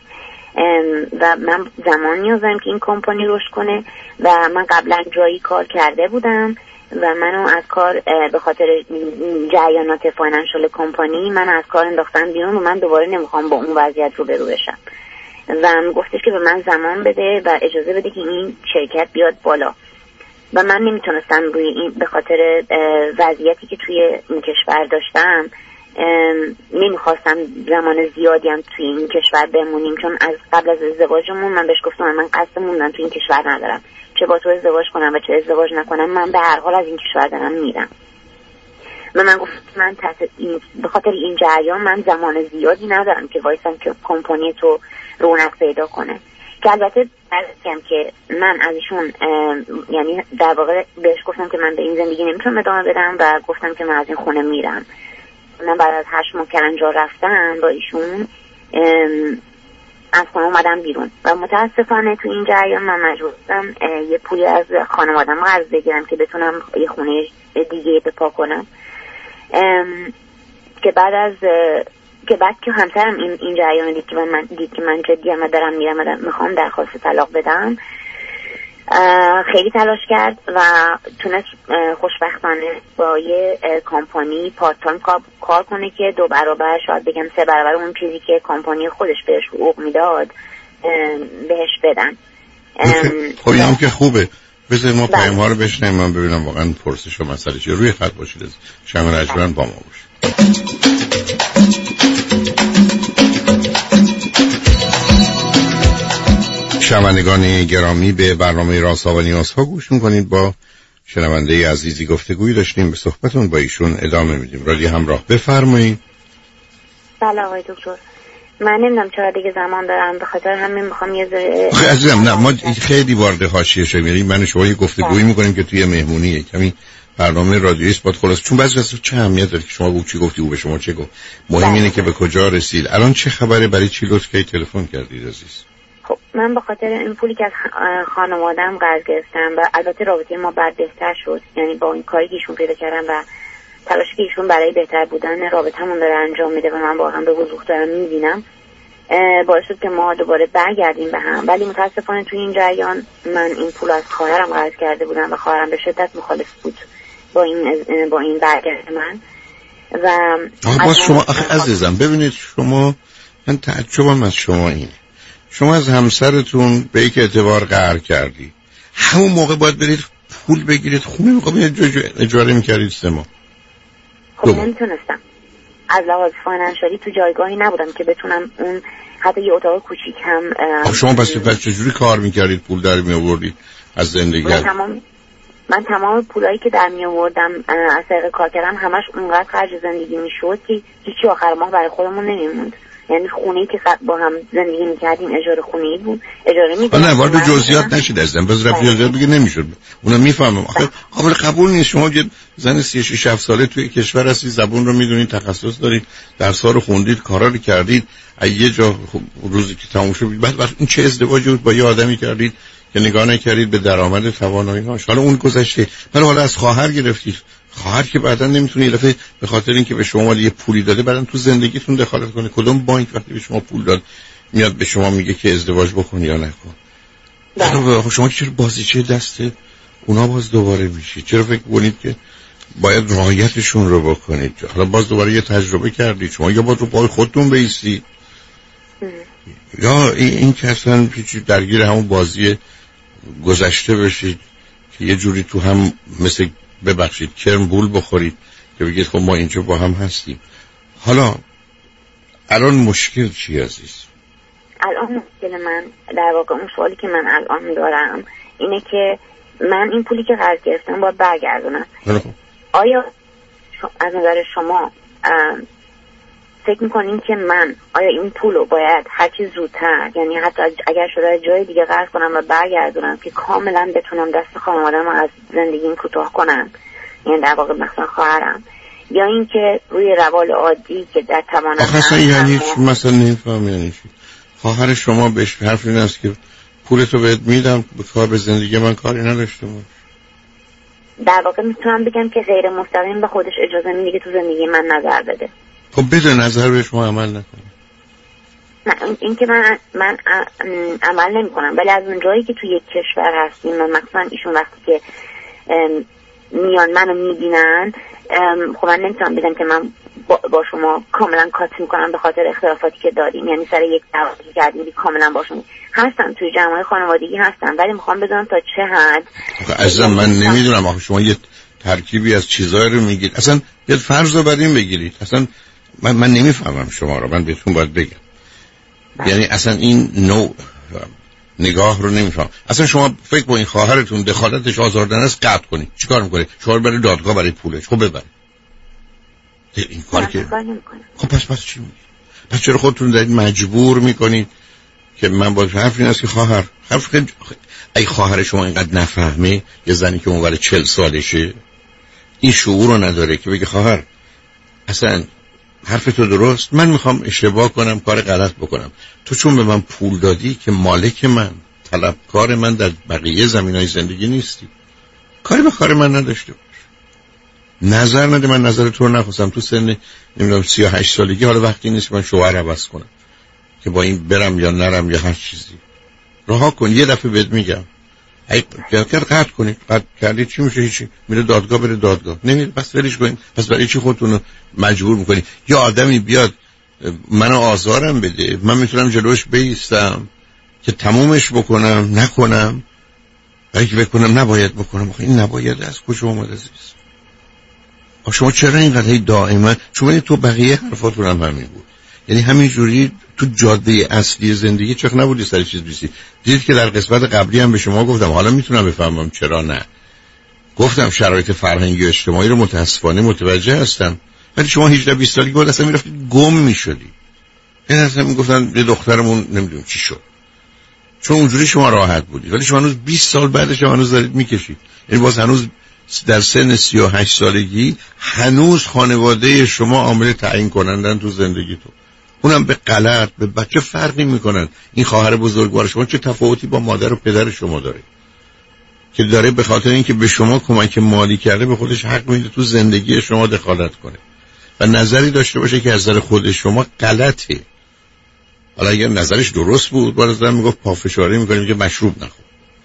و من زمان نیازم که این کمپانی رشد کنه و من قبلا جایی کار کرده بودم و منو از کار به خاطر جریانات فاینانشال کمپانی من از کار انداختن بیرون و من دوباره نمیخوام با اون وضعیت رو برو بشم و گفتش که به من زمان بده و اجازه بده که این شرکت بیاد بالا و من نمیتونستم روی این به خاطر وضعیتی که توی این کشور داشتم نمیخواستم زمان زیادی هم توی این کشور بمونیم، چون از قبل از ازدواجمون من بهش گفتم من قصد موندن توی این کشور ندارم، چه با تو ازدواج کنم و چه ازدواج نکنم من به هر حال از این کشور دارم میرم. و من گفتم من تحت این به خاطر این جریان من زمان زیادی ندارم که وایسم که کمپانی تو رونق پیدا کنه. که البته درستم که من از ایشون یعنی در واقع بهش گفتم که من به این زندگی نمیتونم ادامه بدم و گفتم که من از این خونه میرم. من بعد از هشت ماه کلنجار رفتم با ایشون از خونه اومدم بیرون و متاسفانه تو این جریان من مجبور شدم یه پولی از خانواده‌ام قرض بگیرم که بتونم یه خونه دیگه بپا کنم که بعد از که بعد که همسرم این این جریان دید که من دید که من جدی ام دارم میرم و میخوام درخواست طلاق بدم، خیلی تلاش کرد و تونست خوشبختانه با یه کمپانی پارت تایم کار کنه که دو برابر شاید بگم سه برابر اون چیزی که کمپانی خودش بهش حقوق میداد بهش بدن. خب این هم که خوبه. بذار ما پیام ها رو بشنیم من ببینم واقعا پرسش و مسئله چیه. روی خط باشید شما رجبن با ما باشید. شنوندگان گرامی به برنامه رازها و نیازها گوش میکنید. با شنونده عزیزی گفتگویی داشتیم، به صحبتون با ایشون ادامه میدیم. رادیو همراه بفرمایید. بله آقای دکتر، من نمیدونم چرا دیگه زمان دارم، به خاطر همین میخوام یه ذره عزیزم نه ما خیلی وارد حاشیه شدیم، من شما یه گفتگویی میکنیم که توی مهمونیه کمی برنامه رادیویی است. بعد خلاص چون بعضی وقتا چه اهمیت داره که شما گفت چی گفتی او به شما چه گفت، مهم اینه که به کجا رسید. الان چه خبره؟ برای چی لطف کردید تلفن کردید عزیز؟ خب من به خاطر این پولی که از خانواده‌ام قرض گرفتم و البته رابطه ما بعد بهتر شد، یعنی با این کاری که ایشون پیدا کردم و تلاشی که ایشون برای بهتر بودن رابطه‌مون داره انجام میده و من واقعا به وضوح دارم میبینم، باعث شد که ما دوباره برگردیم به هم. ولی متاسفانه توی این جریان من این پول از خواهرم قرض کرده بودم و خواهرم به شدت مخالف بود با این با این برگشت من. و باز شما آخه عزیزم ببینید، شما من تعجبم از شما اینه، شما از همسرتون به یک اعتبار قهر کردی، همون موقع باید برید پول بگیرید خونه میخوام اجاره میکردید سه ماه. خب نمیتونستم، از لحاظ فاینانشالی تو جایگاهی نبودم که بتونم اون حتی یه اتاق کوچیک هم. خب شما پس پس چجوری کار میکردید پول در می آوردید از زندگی؟ من تمام من تمام پولایی که در می آوردم از طریق کار کردم همش اونقدر خرج زندگی میشد که هیچی آخر ماه برای خودمون نمیموند. یعنی خونه‌ای که با هم زندگی می‌کردیم اجاره خونه‌ای بود، اجاره می‌دادم. نه وارد جزئیات نشید عزیزم، بس رفت جزئیات بگی نمیشد. اونم میفهمم. آخه قابل قبول نیست شما یه زن سی و شش هفت ساله توی کشور هستی، زبون رو میدونید، تخصص دارید، درس‌ها رو خوندید، کارا رو کردید، یه جا روزی که تموم شد بعد بعد این چه ازدواجی بود با یه آدمی کردید که نگاه نکردید به درآمد توانایی‌هاش. حالا اون گذشته، ولی حالا از خواهر گرفتید. خواهر که بعداً نمیتونه یه دفعه به خاطر اینکه به شما یه پولی داده بعداً تو زندگیتون دخالت کنه. کدوم بانک وقتی به شما پول داد میاد به شما میگه که ازدواج بکن یا نکن؟ حالا شما چرا بازیچه دست اونا باز دوباره میشید؟ چرا فکر کنید که باید رعایتشون رو بکنید؟ حالا باز دوباره یه تجربه کردید شما، یا باید رو پای خودتون بیستید یا این, این که اصلا پیچی درگیر همون بازی گذشته بشید که یه جوری تو هم مثل ببخشید کرم بول بخورید که بگید خب ما اینجا با هم هستیم. حالا الان مشکل چی عزیز؟ الان مشکل من در واقع اون سوالی که من الان دارم اینه که من این پولی که قرض گرفتم باید برگردونم. آیا از نظر شما فکر میکنین که من آیا این پول رو باید هرچی زودتر، یعنی حتی اگر شده جای دیگه قرض کنم و برگردونم که کاملا بتونم دست خانواده‌ام رو از زندگیم کوتاه کنم، یعنی در واقع مثلا خواهرم، یا اینکه روی روال عادی که در توانم آخه یعنی چی؟ مثلا نمیفهم یعنی چی؟ خواهر شما بهش حرف این است که پولتو بهت میدم به کار به زندگی من کاری نداشته باش. در واقع میتونم بگم که غیر مستقیم به خودش اجازه میده که تو زندگی من نظر بده. خب بده نظر بهش ما عمل نکنم. نه این که من من عمل نمی کنم، ولی از اون جایی که توی یک کشور هستیم و مثلا ایشون وقتی که میان منو میبینن، خب من نمیتونم بگم که من با, با شما کاملا کات میکنم به خاطر اختلافاتی که داریم، یعنی سر یک دعواتی کردیم کاملا باشون هستم، توی جمعای خانوادگی هستم، ولی میخوام بدونم تا چه حد. عزیزم من نمیدونم، آخه شما یه ترکیبی از چیزایی رو میگید، اصلا یه فرض رو بعدین بگیرید، اصلا من من نمیفهمم شما رو، من بهتون باید بگم. یعنی اصلا این نوع نگاه رو نمیفهم. اصلا شما فکر با این خواهرتون دخالتش آزاردن است قطع کنید، چیکار میکنه؟ شما برای دادگاه برای پولش خب ببرید. این کار که خب پس پس چی میگید؟ پس چرا خودتون دارید مجبور میکنید که من با حرف این است که خواهر حرف خیلی ای خواهر شما اینقدر نفهمه، یه زنی که اونور چهل سالشه این شعور رو نداره که بگه خواهر اصلا حرف تو درست، من میخوام اشتباه کنم کار غلط بکنم، تو چون به من پول دادی که مالک من طلبکار من در بقیه زمینای زندگی نیستی، کاری به کار من نداشته باش، نظر نده، من نظر تو رو نخواستم، تو سن نمیدونم سی و هشت سالگی حالا وقتی نیست من شوهر عوض کنم که با این برم یا نرم یا هر چیزی. رها کن، یه دفعه بهت میگم ای کرد قطع کنید، قطع کردی چی میشه؟ هیچی، میره دادگاه، بره دادگاه، نمیره پس ولش کنید. پس برای چی خودتون رو مجبور میکنید؟ یا آدمی بیاد منو آزارم بده، من میتونم جلوش بیستم که تمومش بکنم نکنم، برای که بکنم نباید بکنم. این نباید از کجا اومد عزیز؟ شما چرا اینقدر دائما شما تو بقیه حرفاتون هم همین بود، یعنی همین جوری تو جاده اصلی زندگی چرا نبودی سر چیز بیسی؟ دیدید که در قسمت قبلی هم به شما گفتم، حالا میتونم بفهمم چرا نه، گفتم شرایط فرهنگی و اجتماعی رو متاسفانه متوجه هستم، ولی شما هجده بیست سالگی بود اصلا میرفتید گم میشدی. این اصلا میگفتن یه دخترمون نمیدونم چی شد، چون اونجوری شما راحت بودید، ولی شما هنوز بیست سال بعدش هنوز دارید میکشید، یعنی باز هنوز در سن سی و هشت سالگی هنوز خانواده شما عامل تعیین کنندن تو زندگیتون، اونم به غلط. به بچه فرقی میکنن. این خواهر بزرگوار شما چه تفاوتی با مادر و پدر شما داره که داره به خاطر اینکه به شما کمک مالی کرده به خودش حق میده تو زندگی شما دخالت کنه و نظری داشته باشه که از نظر خود شما غلطه. حالا اگر نظرش درست بود باز دارم میگفت پافشاری میکنیم که مشروب نخور.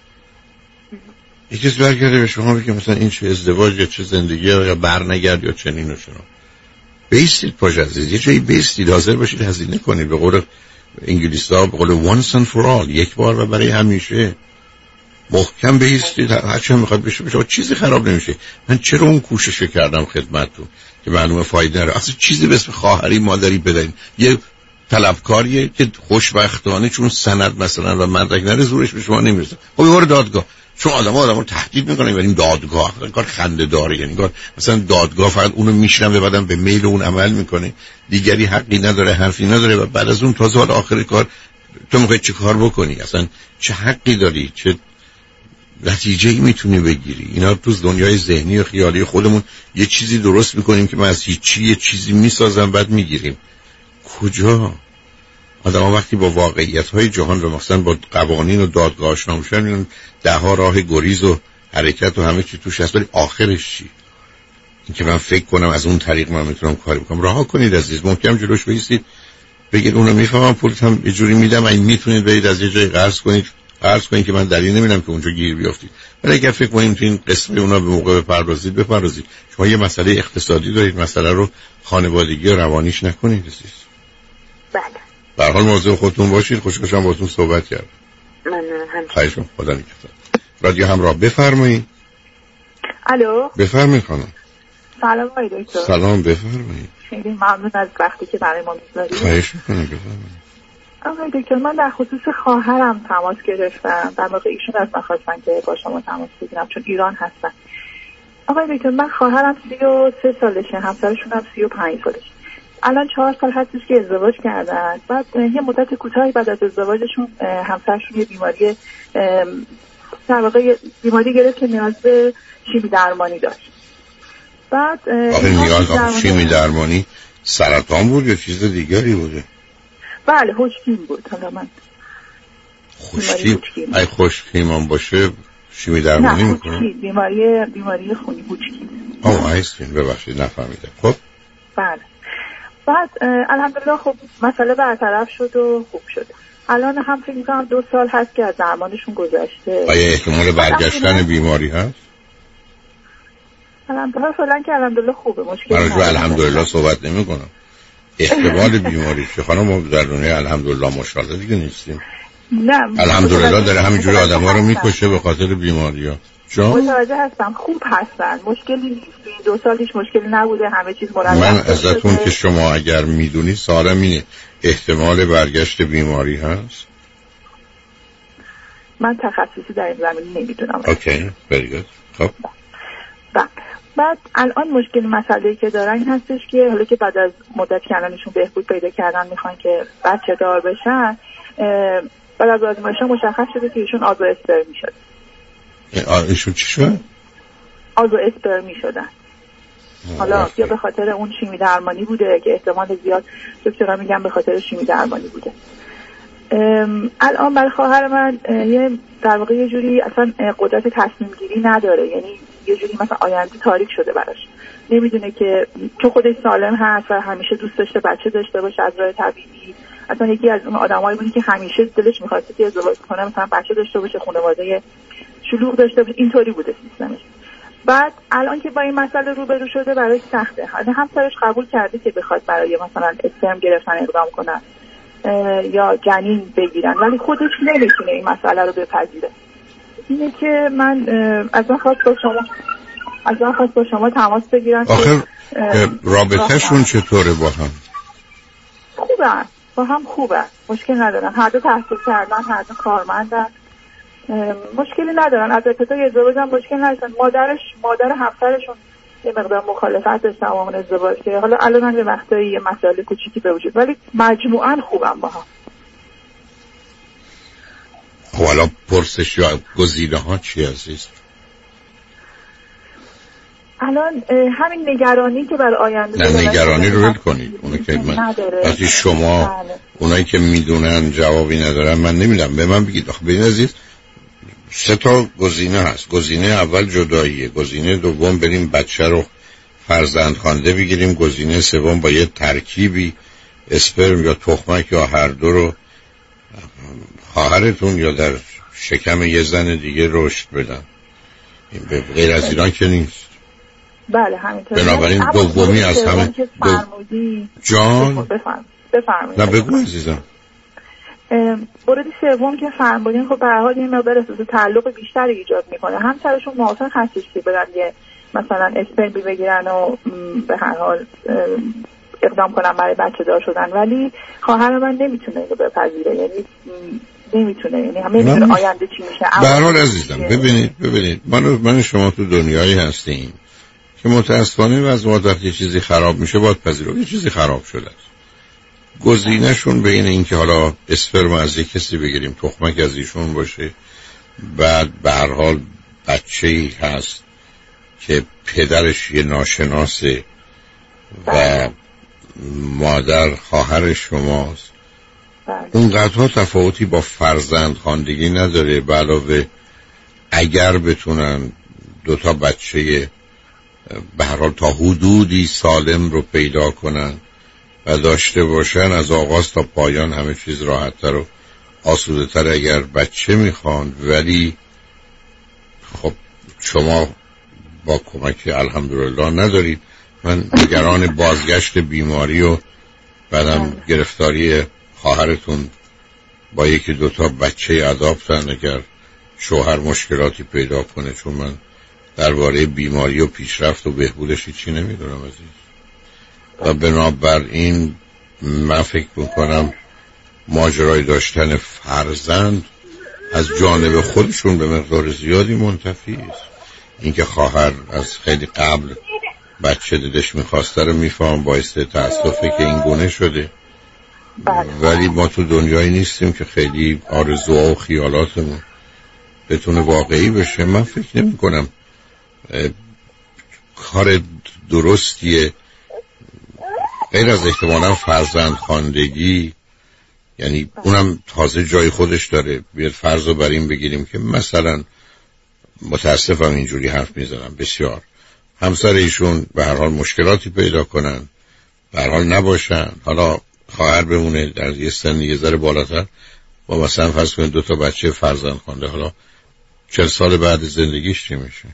یکی برگرده به شما بگه مثلا این چه ازدواج یا چه زندگی یا برنگرد یا چنین و چنان. بیستید پاش عزیز، یه جایی بیستید، حاضر باشید هزینه کنید، به قول انگلیسی ها به قول once and for all، یک بار و برای همیشه محکم بیستید، هرچی هم میخواد بشه بشه، چیزی خراب نمیشه. من چرا اون کوشش کردم خدمتتون که معلومه فایده نداره، اصلا چیزی به اسم خواهری مادری بدین، یه طلبکاریه که خوشبختانه چون سند مثلا و مدرک نره زورش به شما نمیرسه. خب ببر دادگاه، چون آدم ها آدم رو تهدید میکنن بریم دادگاه. کار خنده داره. یعنی کار مثلا دادگاه فقط اونو میشنم و بعدم به میل اون عمل میکنه، دیگری حقی نداره، حرفی نداره و بعد از اون تازه حال آخر کار تو میخوای چه کار بکنی؟ اصلا چه حقی داری؟ چه نتیجه‌ای میتونی بگیری؟ اینا تو دنیای ذهنی و خیالی خودمون یه چیزی درست میکنیم که من از هیچی یه چیزی میسازم بعد میگیریم. کجا؟ آدم ها وقتی با واقعیت‌های جهان و مثلا با قوانین و دادگاه آشنا میشن میگن ده ها راه گریز و حرکت و همه چی توش هست، ولی آخرش چی؟ این که من فکر کنم از اون طریق من میتونم کاری بکنم. رها کنید عزیز، ممکنه جلوش بایستید بگید اونو میفهمم پولت هم یه جوری میدم، این میتونید برید از یه جای قرض کنید، قرض کنید که من دلیل نمیدم که اونجا گیر بیافتید. ولی اگر فکر کنید تو این قسمت اونا به موقع بپردازید بپردازید. شما یه مسئله اقتصادی دارید، مسئله رو خانوادگی و روانیش نکنید عزیز. بله. به هر حال مواظب خودتون باشید. خوشحالم باهاتون صحبت کردم. ممنونم. همچنین. خواهش می‌کنم. خدا نگهدار. رادیو همراه بفرمایید. الو. بفرمایید خانم. سلام آقای دکتر. سلام بفرمایید. خیلی ممنون از وقتی که برای ما می‌ذارید. خواهش می‌کنم بفرمایید. آقای دکتر من در خصوص خواهرم تماس گرفتم. در واقع ایشون از من خواستن که با شما تماس بگیرم چون ایران هستن. آقای دکتر من خواهرم سی و سه سالشه، همسرشون هم سی و پنج سالشه. الان چهار سال هستش که ازدواج کردن. بعد یه مدت کوتاهی بعد از ازدواجشون همسرشون یه بیماری در واقع بیماری گرفت که نیاز به شیمی درمانی داشت. بعد آخه نیاز به شیمی درمانی سرطان بود یا چیز دیگری بوده؟ بله هوچکین بود. حالا من خوشکی ای خوشکیمان باشه شیمی درمانی میکنه؟ نه بیماری بیماری خونی هوچکین. آه ایستین ببخشید نفهمیدم. خب بله. بعد الحمدلله خب مسئله برطرف شد و خوب شد. الان هم فکر می‌کنم دو سال هست که از درمانشون گذشته. آیا احتمال برگشتن بیماری هست؟ الحمدلله فعلا که الحمدلله خوبه، مشکلی نداره. من الحمدلله صحبت نمی‌کنم. احتمال بیماری چه خانم؟ ما در دنیا الحمدلله ماشاءالله دیگه نیستیم. نه الحمدلله داره همینجوری آدم‌ها رو می‌کشه به خاطر بیماری‌ها. چون متوجه هستم خوب هستن، مشکلی نیست. دو سال هیچ مشکلی نبوده، همه چیز مرتب. من ازتون که شما اگر میدونی سوالم اینه احتمال برگشت بیماری هست؟ من تخصصی در این زمینه نمیدونم. اوکی very good. خب بعد بعد الان مشکل مسئله‌ای که دارن این هستش که حالا که بعد از مدت که الانشون بهبود پیدا کردن میخوان که بچه دار بشن، بعد از آزمایش‌ها مشخص شده که ایشون آزو اسپرمی شده. ایشون چی شد؟ آزو اسپرمی شدن. حالا یا به خاطر اون شیمی درمانی بوده که احتمال زیاد دکترها میگن به خاطر شیمی درمانی بوده. الان برای خواهر من یه در واقع یه جوری اصلا قدرت تصمیم گیری نداره، یعنی یه جوری مثلا آینده تاریک شده براش، نمیدونه که چون خودش سالم هست و همیشه دوست داشته بچه داشته باشه از راه طبیعی. اصلا یکی از اون آدمایی بودی که همیشه دلش می‌خواسته که ازدواج کنه، مثلا بچه داشته باشه، خانواده شلوغ داشته باشه، اینطوری بوده سیستمش. بعد الان که با این مسئله روبرو شده براش سخته. همسرش قبول کرده که بخواد برای مثلا اسپرم گرفتن اقدام کنن یا جنین بگیرن، ولی خودش نمیتونه این مسئله رو بپذیره. اینه که من از من خواست با شما از من خواست با شما تماس بگیرن. آخر رابطهشون چطوره با هم؟ خوبه، با هم خوبه، مشکل ندارن، هر دو تحصیل کردن، هر دو کارمندن، مشکلی ندارن. از ابتدای ازدواج هم مشکل نداشتن. مادرش مادر همسرشون یه مقدار مخالفت داشتن با اون ازدواج که حالا الان هم یه وقتایی یه مسئله کوچیکی به وجود، ولی مجموعاً خوبم با هم. خب حالا پرسش یا گزینه ها چی عزیز؟ الان همین نگرانی که برای آینده نه نگرانی رو رد کنید. اونایی که من وقتی شما بله. اونایی که میدونن جوابی ندارن من نمیدونم، به من بگید. آخه ببین عزیز سه تا گزینه هست. گزینه اول جداییه، گزینه دوم بریم بچه رو فرزند خوانده بگیریم، گزینه سوم با یه ترکیبی اسپرم یا تخمک یا هر دو رو خواهرتون یا در شکم یه زن دیگه رشد بدن. این به غیر از ایران که نیست. بله همینطور. بنابراین دومی از همه دو... جان بفرمایید. نه بگو عزیزم. مورد سوم که فرمودین خب به هر حال این مقدار احساس تعلق بیشتری ایجاد میکنه. همسرشون موافق هستش که برن یه مثلا اسپرم بگیرن و به هر حال اقدام کنن برای بچه دار شدن، ولی خواهر من نمیتونه اینو بپذیره. یعنی نمیتونه، یعنی همه نمیتونه آینده چی میشه. به هر حال عزیزم ببینید ببینید من من شما تو دنیایی هستیم که متاسفانه از وقتی چیزی خراب میشه باید پذیرفت یه چیزی خراب شده است. گزینه‌شون بین این که حالا اسپرم از یک کسی بگیریم تخمک از ایشون باشه، بعد به هر حال بچه‌ای هست که پدرش یه ناشناسه و مادر خواهر شماست، اونقدرها تفاوتی با فرزند خواندگی نداره. به علاوه اگر بتونن دوتا بچه به هر حال تا حدودی سالم رو پیدا کنن و داشته باشن، از آغاز تا پایان همه چیز راحت‌تر و آسوده‌تر اگر بچه میخوان. ولی خب شما با کمک الحمدلله ندارید. من نگران بازگشت بیماری و بعدم گرفتاری خواهرتون با یکی دوتا بچه اداپتن اگر شوهر مشکلاتی پیدا کنه، چون من درباره بیماری و پیشرفت و بهبودش چی نمیدونم عزیز. و بنابراین من فکر میکنم ماجرای داشتن فرزند از جانب خودشون به مقدار زیادی منتفی است. اینکه خواهر از خیلی قبل بچه دلش میخواسته رو میفهم، باعث تأسفه که این گونه شده. ولی ما تو دنیایی نیستیم که خیلی آرزوها و خیالاتمون بتونه واقعی بشه. من فکر نمی کنم کار درستیه غیر از احتمالا فرزند خواندگی، یعنی اونم تازه جای خودش داره. بیاد فرض رو بر این بگیریم که مثلا متاسفم اینجوری حرف میزنم بسیار همسر ایشون به هر حال مشکلاتی پیدا کنن، به هر حال نباشن، حالا خواهر بمونه در یه سن یه ذره بالاتر با مثلا فرض کنید دو تا بچه فرزند خوانده، حالا چهل سال بعد زندگیش چی میشه؟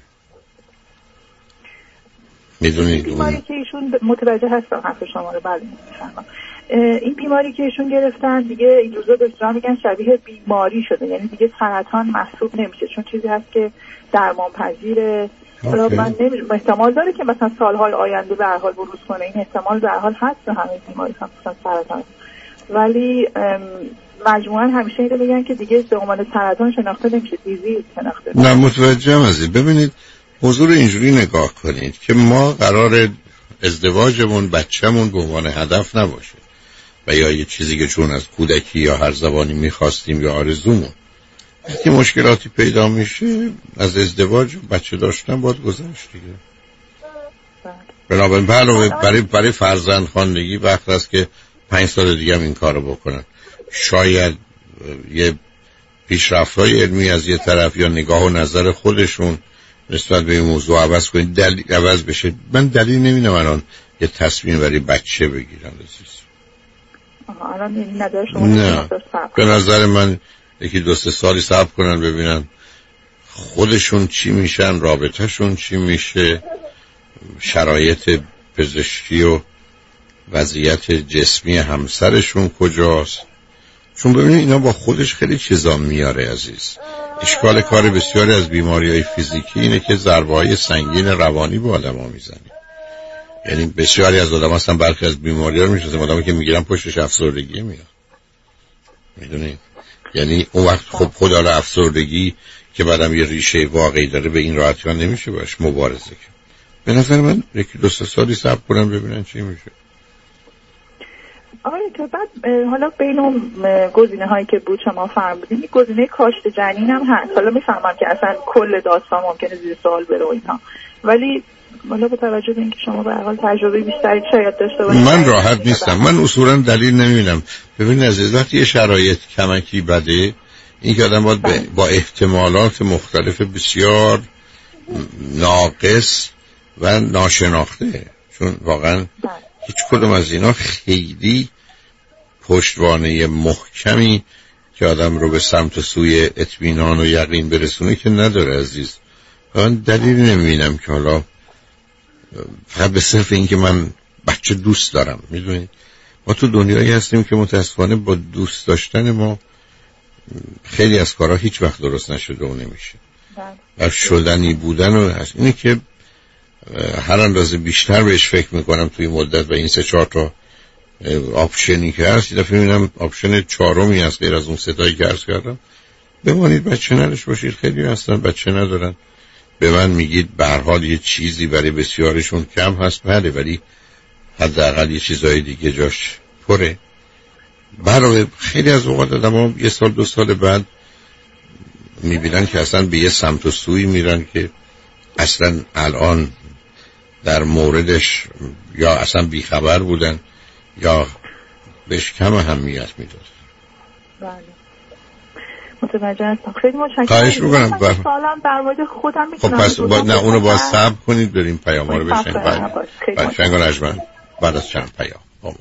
میدونید این بیماری که ایشون متوجه هستم حرف شما رو بله میفهمم. این بیماری که ایشون گرفتن دیگه این روزا دکترها میگن شبیه بیماری شده، یعنی دیگه سرطان محسوب نمیشه چون چیزی هست که درمان پذیره. حالا من نمیدونم احتمال داره که مثلا سالهای آینده به هر حال بروز کنه، این احتمال در حال هست به همه بیماری هم مثلا سرطان، ولی مجموعاً همیشه اینو میگن که دیگه به عنوان سرطان شناخته نمیشه، دیزیز شناخته نمیشه. نه متوجهم عزیز. ببینید حضور اینجوری نگاه کنید که ما قرار ازدواجمون بچه‌مون به عنوان هدف نباشه و یا یه چیزی که چون از کودکی یا هر زبانی می‌خواستیم یا آرزومون، وقتی مشکلاتی پیدا میشه از ازدواج و بچه داشتن باید گذشت دیگه. بنابراین علاوه برای برای فرزند خواندگی وقت است که پنج سال دیگه هم این کارو بکنن. شاید یه پیشرفت‌های علمی از یه طرف یا نگاه و نظر خودشون نسبت به این موضوع عوض کنید، دلیل عوض بشه. من دلیل نمی‌بینم الان یه تصمیم برای بچه بگیرن عزیز. آها الان این نظر شما نه به نظر من یکی دو سه سالی صبر کنن ببینن خودشون چی میشن، رابطهشون چی میشه، شرایط پزشکی و وضعیت جسمی همسرشون کجاست. چون ببینید اینا با خودش خیلی چیزا میاره عزیز. اشکال کار بسیاری از بیماری‌های فیزیکی اینه که ضربه‌های سنگین روانی به آدم‌ها میزنه. یعنی بسیاری از آدم‌ها هستن برخی از بیماری‌ها رو میشناسن آدمایی که میگیرن پشتش افسردگی میاد. میدونید؟ یعنی اون وقت خب خود حالا افسردگی که بعدم یه ریشه واقعی داره به این راحتی ها نمیشه باش مبارزه کرد. به نظر من یکی دو سه سالی صبر کنن ببینن چی میشه. آره تو بعد حالا بین اون گزینه هایی که بود شما فرمودین گزینه کاشت جنین هم هست. حالا میفهمم که اصلا کل داستان ممکنه زیر سوال بره و اینا، ولی حالا با توجه به اینکه شما به هر حال تجربه بیشتری شاید داشته باشید من راحت نیستم. من اصولا دلیل نمیبینم. ببینید عزیز وقتی یه شرایط کمکی بده این که آدم باید با احتمالات مختلف بسیار ناقص و ناشناخته، چون واقعا هیچ کدوم از اینا خیلی پشتوانه محکمی که آدم رو به سمت سوی اطمینان و یقین برسونه که نداره عزیز. من دلیل نمیبینم که حالا فقط به صرف این که من بچه دوست دارم. میدونید ما تو دنیایی هستیم که متاسفانه با دوست داشتن ما خیلی از کارها هیچ وقت درست نشده و نمیشه و شدنی بودن و هست. اینه که هر اندازه بیشتر بهش فکر میکنم توی مدت و این سه چهار تا آپشنی که هست، یه دفعه میبینم آپشن چهارمی هست غیر از اون ستایی که عرض کردم. بمانید بچه نداشت باشید، خیلی هستن بچه ندارن. به من میگید به هر حال یه چیزی برای بسیارشون کم هست، بله، ولی حداقل یه چیزای دیگه جاش پره. برای خیلی از اوقات آدم‌ها یه سال دو سال بعد میبینن که اصلا به یه سمت و سوی میرن که اصلا الان در موردش یا اصلا بیخبر بودن یا بهش کم اهمیت میداد. بله متوجه هستم. خیلی متشکرم. خواهش میکنم. بر... سوالم در مورد خودم میتونم. خب پس با... نه اونو باید صبر کنید بریم پیام ها رو بشنید. بعد شنگ و نجمن بعد از چند پیام با ما.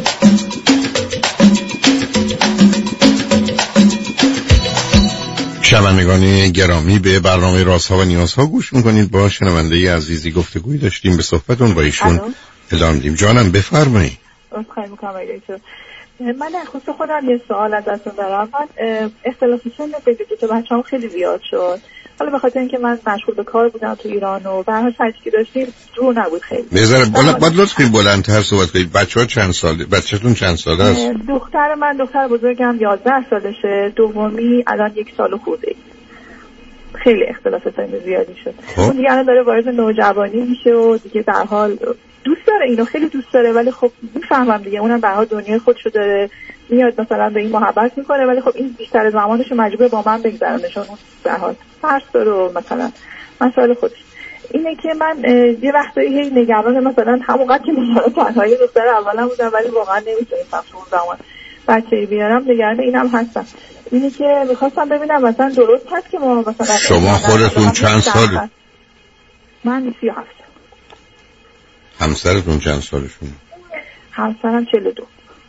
شنوندگان گرامی، به برنامه رازها و نیازها گوش میکنید. با شنونده عزیزی گفتگوی داشتیم، به صحبتون با ایشون ادامه میدیم. جانم بفرمایید. خیلی میکنم اگه من در خصوص خودم یه سوال ازتون دارم. من اختلاف سن بین دو تا بچه‌ام خیلی زیاد شد. حالا به خاطر اینکه من مشغول به کار بودم تو ایران و به هر حال که داشتیم دور نبود خیلی. بذار بالا بعد لطفاً بلندتر صحبت کنید. بچه‌ها چند ساله؟ بچه‌تون چند ساله است؟ دختر من دختر بزرگم یازده سالشه، دومی الان یک سال خورده. خیلی اختلاف سن زیادی شد. اون دیگه الان داره وارد نوجوانی میشه و دیگه در حال دوست داره اینو، خیلی دوست داره، ولی خب میفهمم دیگه اونم به هر حال دنیای خودشو داره، میاد مثلا به این محبت میکنه، ولی خب این بیشتر زمانش رو مجبور با من بگذرونه چون اون به هر حال فرض داره و مثلا مسائل خودش. اینه که من یه وقتایی هی نگران مثلا همونقدر که نگران تنهایی دختر اولم بودم ولی واقعا نمیتونستم تو اون زمان بچه‌ای بیارم، نگران اینم هستم. اینه که میخواستم ببینم مثلا درست هست که ما مثلا شما خودتون چند ساله؟ من سی و هفت. همسرتون چند سالشونه؟ همسرم چهل و دو.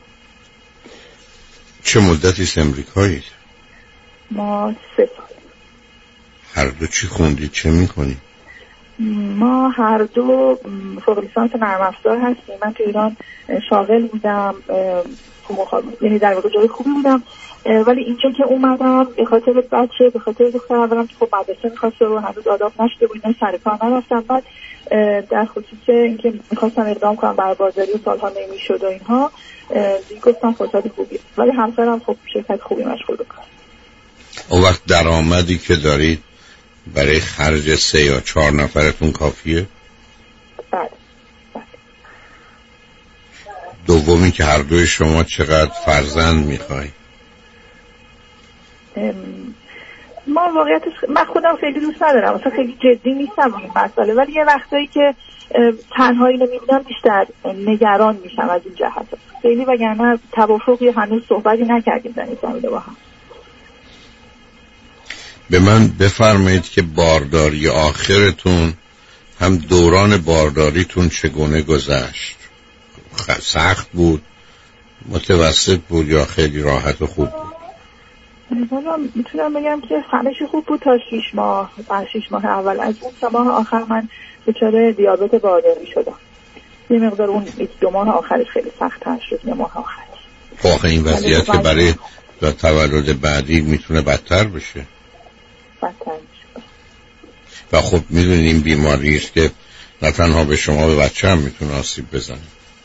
چه مدتی ست امریکایید؟ ما سه سال. هر دو چی خوندید؟ چه میکنید؟ ما هر دو فوق لیسانس نرم افزار هستیم. من تو ایران شاغل بودم، یعنی در واقع جای خوبی بودم، ولی اینجا که اومدم به خاطر بچه، به خاطر دختر اولم که خب مدرسه میخواسته و هنوز آداب نشده بود، اینا سر کار نرفتم. بعد در خصوص اینکه میخواستم اقدام کنم بر بازاری و سالها نمیشد و اینها، دیگه گفتم فرصت خوبی، ولی همسرم خب شرکت خوبی مشغول بکنم. اون وقت درآمدی که دارید برای خرج سه یا چهار نفرتون کافیه؟ بله. دومی که هر دوی شما چقدر فرزند میخوای؟ ما واقعیتش من خودم خیلی دوست ندارم، اصلا خیلی جدی نیستم این مسئله، ولی یه وقتایی که تنهایی رو میبینم بیشتر نگران میشم از این جهت. خیلی وگرنه توافقی هنوز صحبتی نکردیم در این زمینه با هم. به من بفرمایید که بارداری آخرتون هم دوران بارداریتون چگونه گذشت؟ سخت بود، متوسط بود یا خیلی راحت و خوب بود؟ والا میتونم بگم که همه چی خوب بود تا شیش ماه. بعد شیش ماه اول، از اون سه ماه آخر من دچار دیابت بارداری شدم. یه مقدار اون دو ماه آخرش خیلی سخت‌تر شد. یه ماه آخرش واقعا این وضعیت که برای تولد بعدی میتونه بدتر بشه. بدتر میشه. و خب میدونید این بیماری است که نه تنها به شما به بچه هم میتونه آسیب بزنه.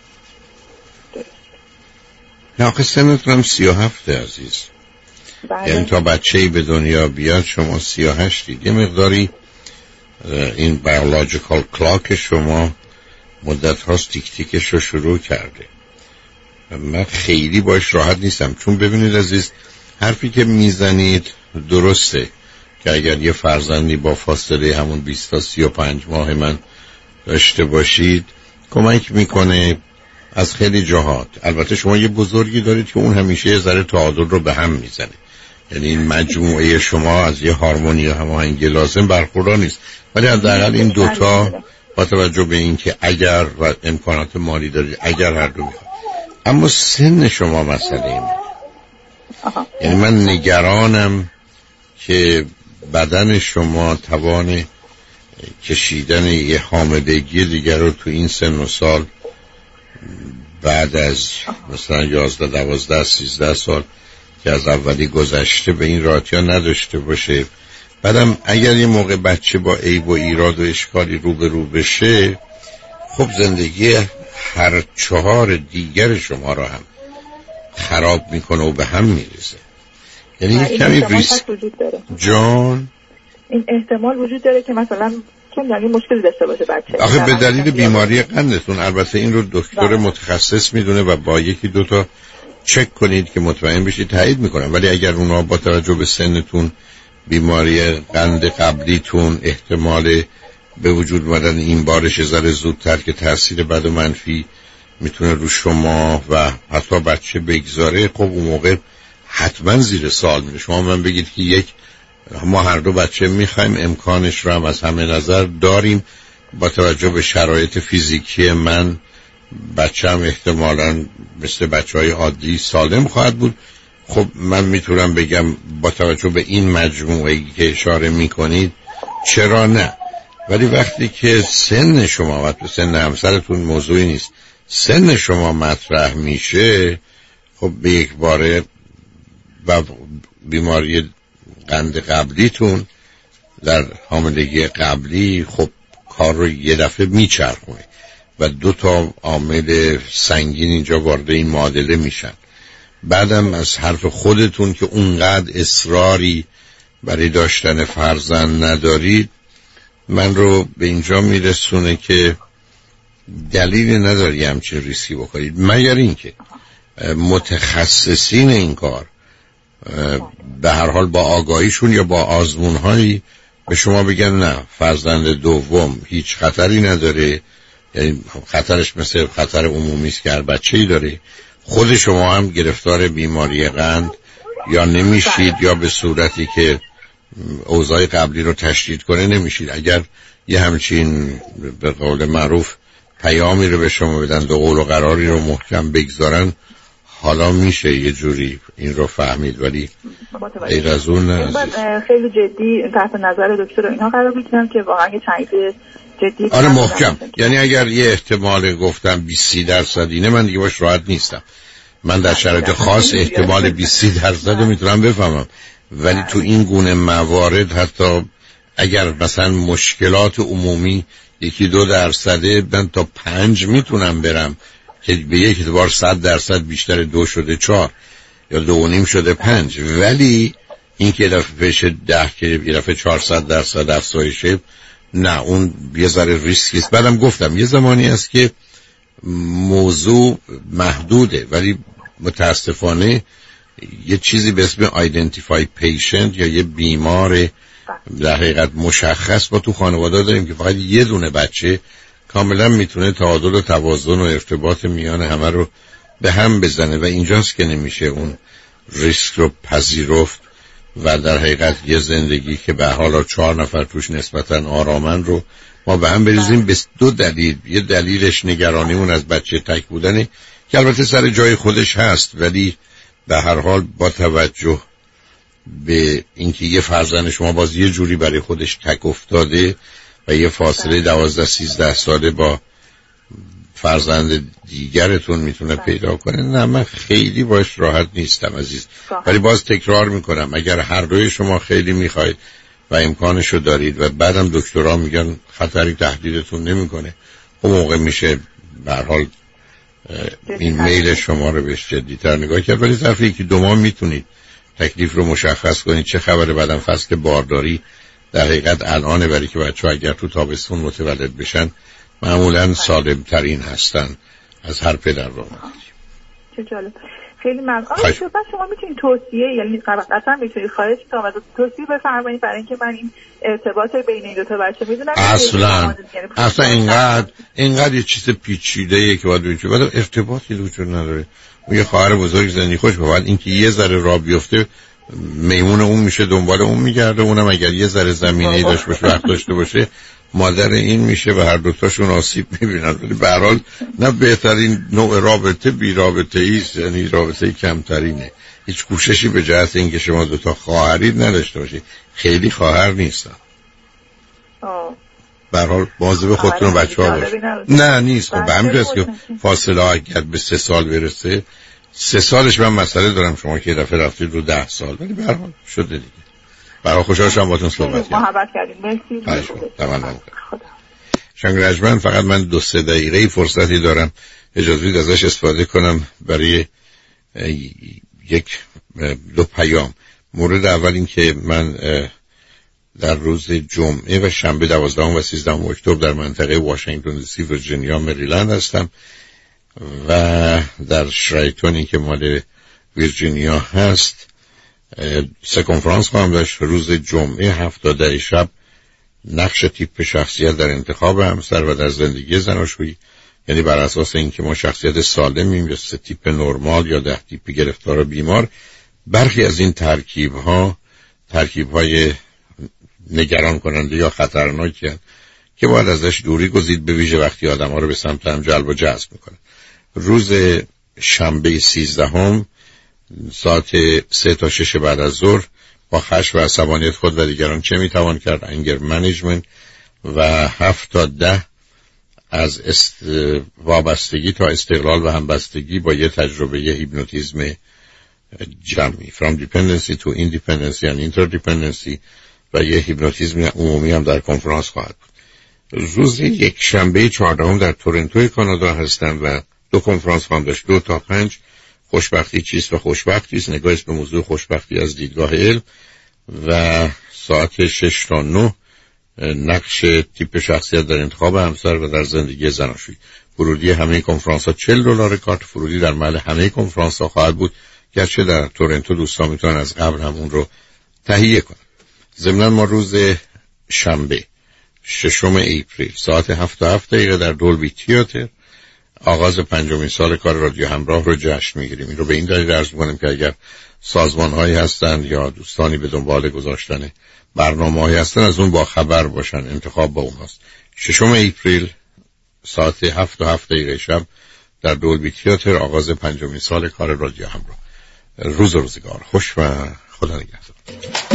نه آخه سنتون هم سی و هفته عزیز. یعنی تا بچه‌ای به دنیا بیاد شما سی و هشتید. یه مقداری این بیولوژیکال کلاک شما مدت هاست تیک تیکش رو شروع کرده. من خیلی باش راحت نیستم، چون ببینید عزیز، حرفی که میزنید درسته که اگر یه فرزندی با فاصله همون بیست تا سی و پنج ماه من داشته باشید کمک میکنه از خیلی جهات. البته شما یه بزرگی دارید که اون همیشه یه ذره تعادل رو به هم میزنه، یعنی این مجموعه شما از یه هارمونی و هماهنگی لازم برخوردار نیست، ولی حداقل این دوتا با توجه به این که اگر و امکانات مالی دارید، اگر هر دو میخواد. اما سن شما مسئله این، یعنی من نگرانم که بدن شما توان کشیدن یه حاملگی دیگر رو تو این سن و سال بعد از مثلا یازده دوازده سیزده سال که از اولی گذشته به این راحتی ها نداشته باشه. بعدم اگر یه موقع بچه با عیب و ایراد و اشکالی رو به رو بشه، خب زندگی هر چهار دیگر شما را هم خراب میکنه و به هم میرسه. یعنی یک کمی ریسک جان این احتمال وجود داره که مثلا چون یعنی مشکلی داشته باشه بچه. آخه به دلیل بیماری قندتون، البته این رو دکتر متخصص میدونه و با یکی دوتا چک کنید که مطمئن بشید تایید میکنن. ولی اگر اونا با توجه به سنتون، بیماری قند قبلیتون، احتمال به وجود اومدن این بارش ذره زودتر که تاثیر بد و منفی میتونه رو شما و حتی بچه بگذاره، خب اون موقع حتما زیر سوال میره. شما من بگید که یک ما هر دو بچه میخوایم، امکانش رو هم از همه نظر داریم، با توجه به شرایط فیزیکی من بچه‌م احتمالاً مثل بچه‌های عادی سالم خواهد بود. خب من میتونم بگم با توجه به این مجموعه‌ای که اشاره میکنید چرا نه. ولی وقتی که سن شما و سن همسرتون موضوعی نیست، سن شما مطرح میشه، خب به یک باره و بیماری قند قبلیتون در حاملگی قبلی خب کار رو یه دفعه میچرخونه و دو تا عامل سنگین اینجا وارد این معادله میشن. بعدم از حرف خودتون که اونقدر اصراری برای داشتن فرزند ندارید، من رو به اینجا میرسونه که دلیل نداری همچین ریسکی بکنید، مگر اینکه متخصصین این کار به هر حال با آگاهیشون یا با آزمونهایی به شما بگن نه فرزند دوم هیچ خطری نداره، یعنی خطرش مثل خطر عمومی است که هر بچه‌ای داره، خود شما هم گرفتار بیماری قند یا نمیشید یا به صورتی که اوضاع قبلی رو تشدید کنه نمیشید. اگر یه همچین به قول معروف پیامی رو به شما بدن، دو قول و قراری رو محکم بگذارن، حالا میشه یه جوری این رو فهمید. ولی غیر از اون نه. خیلی جدی تحت نظر دکتر اینها قرار میگیرم که واقعا یه تایید جدی. آره محکم. یعنی اگر یه احتمال گفتم بیست درصد اینه، من دیگه باش راحت نیستم. من در شرایط خاص احتمال بیست درصد رو میتونم بفهمم، ولی تو این گونه موارد حتی اگر مثلا مشکلات عمومی یکی دو درصده، من تا پنج میتونم برم که به یک اعتبار صد درصد بیشتر دو شده چهار یا دو و نیم شده پنج. ولی این که دفعه بشه ده که یه دفعه چهارصد درصد افزایشه، نه اون یه ذره ریسکی است. بعدم گفتم یه زمانی است که موضوع محدوده، ولی متاسفانه یه چیزی به اسم identified patient یا یه بیمار در حقیقت مشخص با تو خانواده داریم که فقط یه دونه بچه کاملا میتونه تعادل و توازن و ارتباط میان همه رو به هم بزنه و اینجاست که نمیشه اون ریسک رو پذیرفت و در حقیقت یه زندگی که به حالا چهار نفر توش نسبتا آرامن رو ما به هم بریزیم. به دو دلیل، یه دلیلش نگرانیمون از بچه تک بودنه که البته سر جای خودش هست، ولی به هر حال با توجه به اینکه یه فرزند شما باز یه جوری برای خودش تک افتاده و یه فاصله دوازده سیزده ساله با فرزند دیگرتون میتونه پیدا کنه، نه من خیلی باش راحت نیستم عزیز. ولی باز تکرار میکنم اگر هر دوی شما خیلی میخواید و امکانشو دارید و بعدم دکترها میگن خطری تهدیدتون نمیکنه، اون موقع میشه به هر حال این میل شما رو بهش جدی‌تر نگاه کرد. ولی ظرف یکی دو ماه میتونید تکلیف رو مشخص کنید چه خبره. بعدم فصل بارداری در حقیقت الانه، برای که بچه‌ها اگر تو تابستون متولد بشن معمولاً سالم ترین هستن از هر پدر و مادری. چه جالب. خیلی ممنون. آقا شما میتونید توصیه، یعنی قطعا میتونید خواهش کنم از توصیه بفرمایید برای اینکه من این ارتباط بین این دو تا بچه میدونم اصلا اصلا اینقدر اینقدر یه چیز پیچیده‌ایه که باید بگید بعد ارتباطی وجود نداره. اون یه خواهر بزرگ زندگی خوش بود، اینکه یه ذره راه بیفته میمون اون میشه، دنبال اون میگرده، اونم اگر یه ذره زمینه‌ای داشت باشه وقت داشته باشه مادر این میشه و هر دوتاشون آسیب میبینن. ولی به هر حال نه بهترین نوع رابطه بی رابطه ایست، یعنی رابطه کمترینه. هیچ کوششی به جهت اینکه شما دوتا خواهرید نداشته باشید. خیلی خواهر نیستن. به هر حال مواظب خودتون و بچه‌ها باشید. نه نیست. خب به همین جاست که فاصله اگر به سه سال برسه، سه سالش من مسئله دارم، شما که دفعه رفتید رو ده سال، ولی به هر حال شده دیگه. برای خوشحال شدم باهاتون صحبت کردم. محبت کردیم. مرسی. تمام. شنگرجمن فقط من دو سه دقیقه فرصتی دارم، اجازه بدید ازش استفاده کنم برای یک دو پیام. مورد اول این که من در روز جمعه و شنبه دوازدهم و سیزدهم اکتبر در منطقه واشنگتن دی سی، ویرجینیا، مریلند هستم و در شرایتونی که مال ویرجینیا هست سه کنفرانس خواهم داشت. روز جمعه هفت تا ده شب نقش تیپ شخصیت در انتخاب همسر و در زندگی زناشویی، یعنی بر اساس اینکه ما شخصیت سالمیم یا سه تیپ نرمال یا ده تیپ گرفتار و بیمار، برخی از این ترکیب ها ترکیب های نگران کننده یا خطرناکی هستند که باید ازش دوری گزید، به ویژه وقتی آدم ها رو به سمت هم جلب و جذب میکنه. روز شنبه سیزدهم ساعت سه تا شش بعد از ظهر با خشم و عصبانیت خود و دیگران چه میتوان کرد، انگر منیجمنت، و هفت تا ده از است... وابستگی تا استقلال و همبستگی با یه تجربه یه هیپنوتیزم جمعی، from dependency to independency and interdependency، و یه هیپنوتیزم عمومی هم در کنفرانس خواهد بود. روز یک شنبه چهاردهم در تورنتو کانادا هستم و دو کنفرانس خواهم داشت. دو تا پنج خوشبختی چیست و خوشبختی است، نگاهی به موضوع خوشبختی از دیدگاه علم، و ساعت شش تا نه نقش تیپ شخصیت در انتخاب همسر و در زندگی زناشویی. ورودی همه کنفرانس ها چهل دلار، کارت ورودی در محل همه کنفرانس ها خواهد بود، گرچه در تورنتو دوستان میتونن از قبل همون رو تهیه کنن. ضمناً ما روز شنبه ششم اپریل ساعت هفت تا هفت دقیقه در دولبی تئاتر آغاز پنجمین سال کار رادیو همراه رو جشن میگیریم. این رو به این دلیل عرض می‌کنم که اگر سازمان‌هایی هستند یا دوستانی به دنبال گذاشتن برنامه‌هایی هستن از اون با خبر باشن، انتخاب با اوناست. ششم اپریل ساعت هفت تا هفت دقیقه شب در دولبی تئاتر آغاز پنجمین سال کار رادیو همراه. روز روزگار خوش و خدا نگهدار.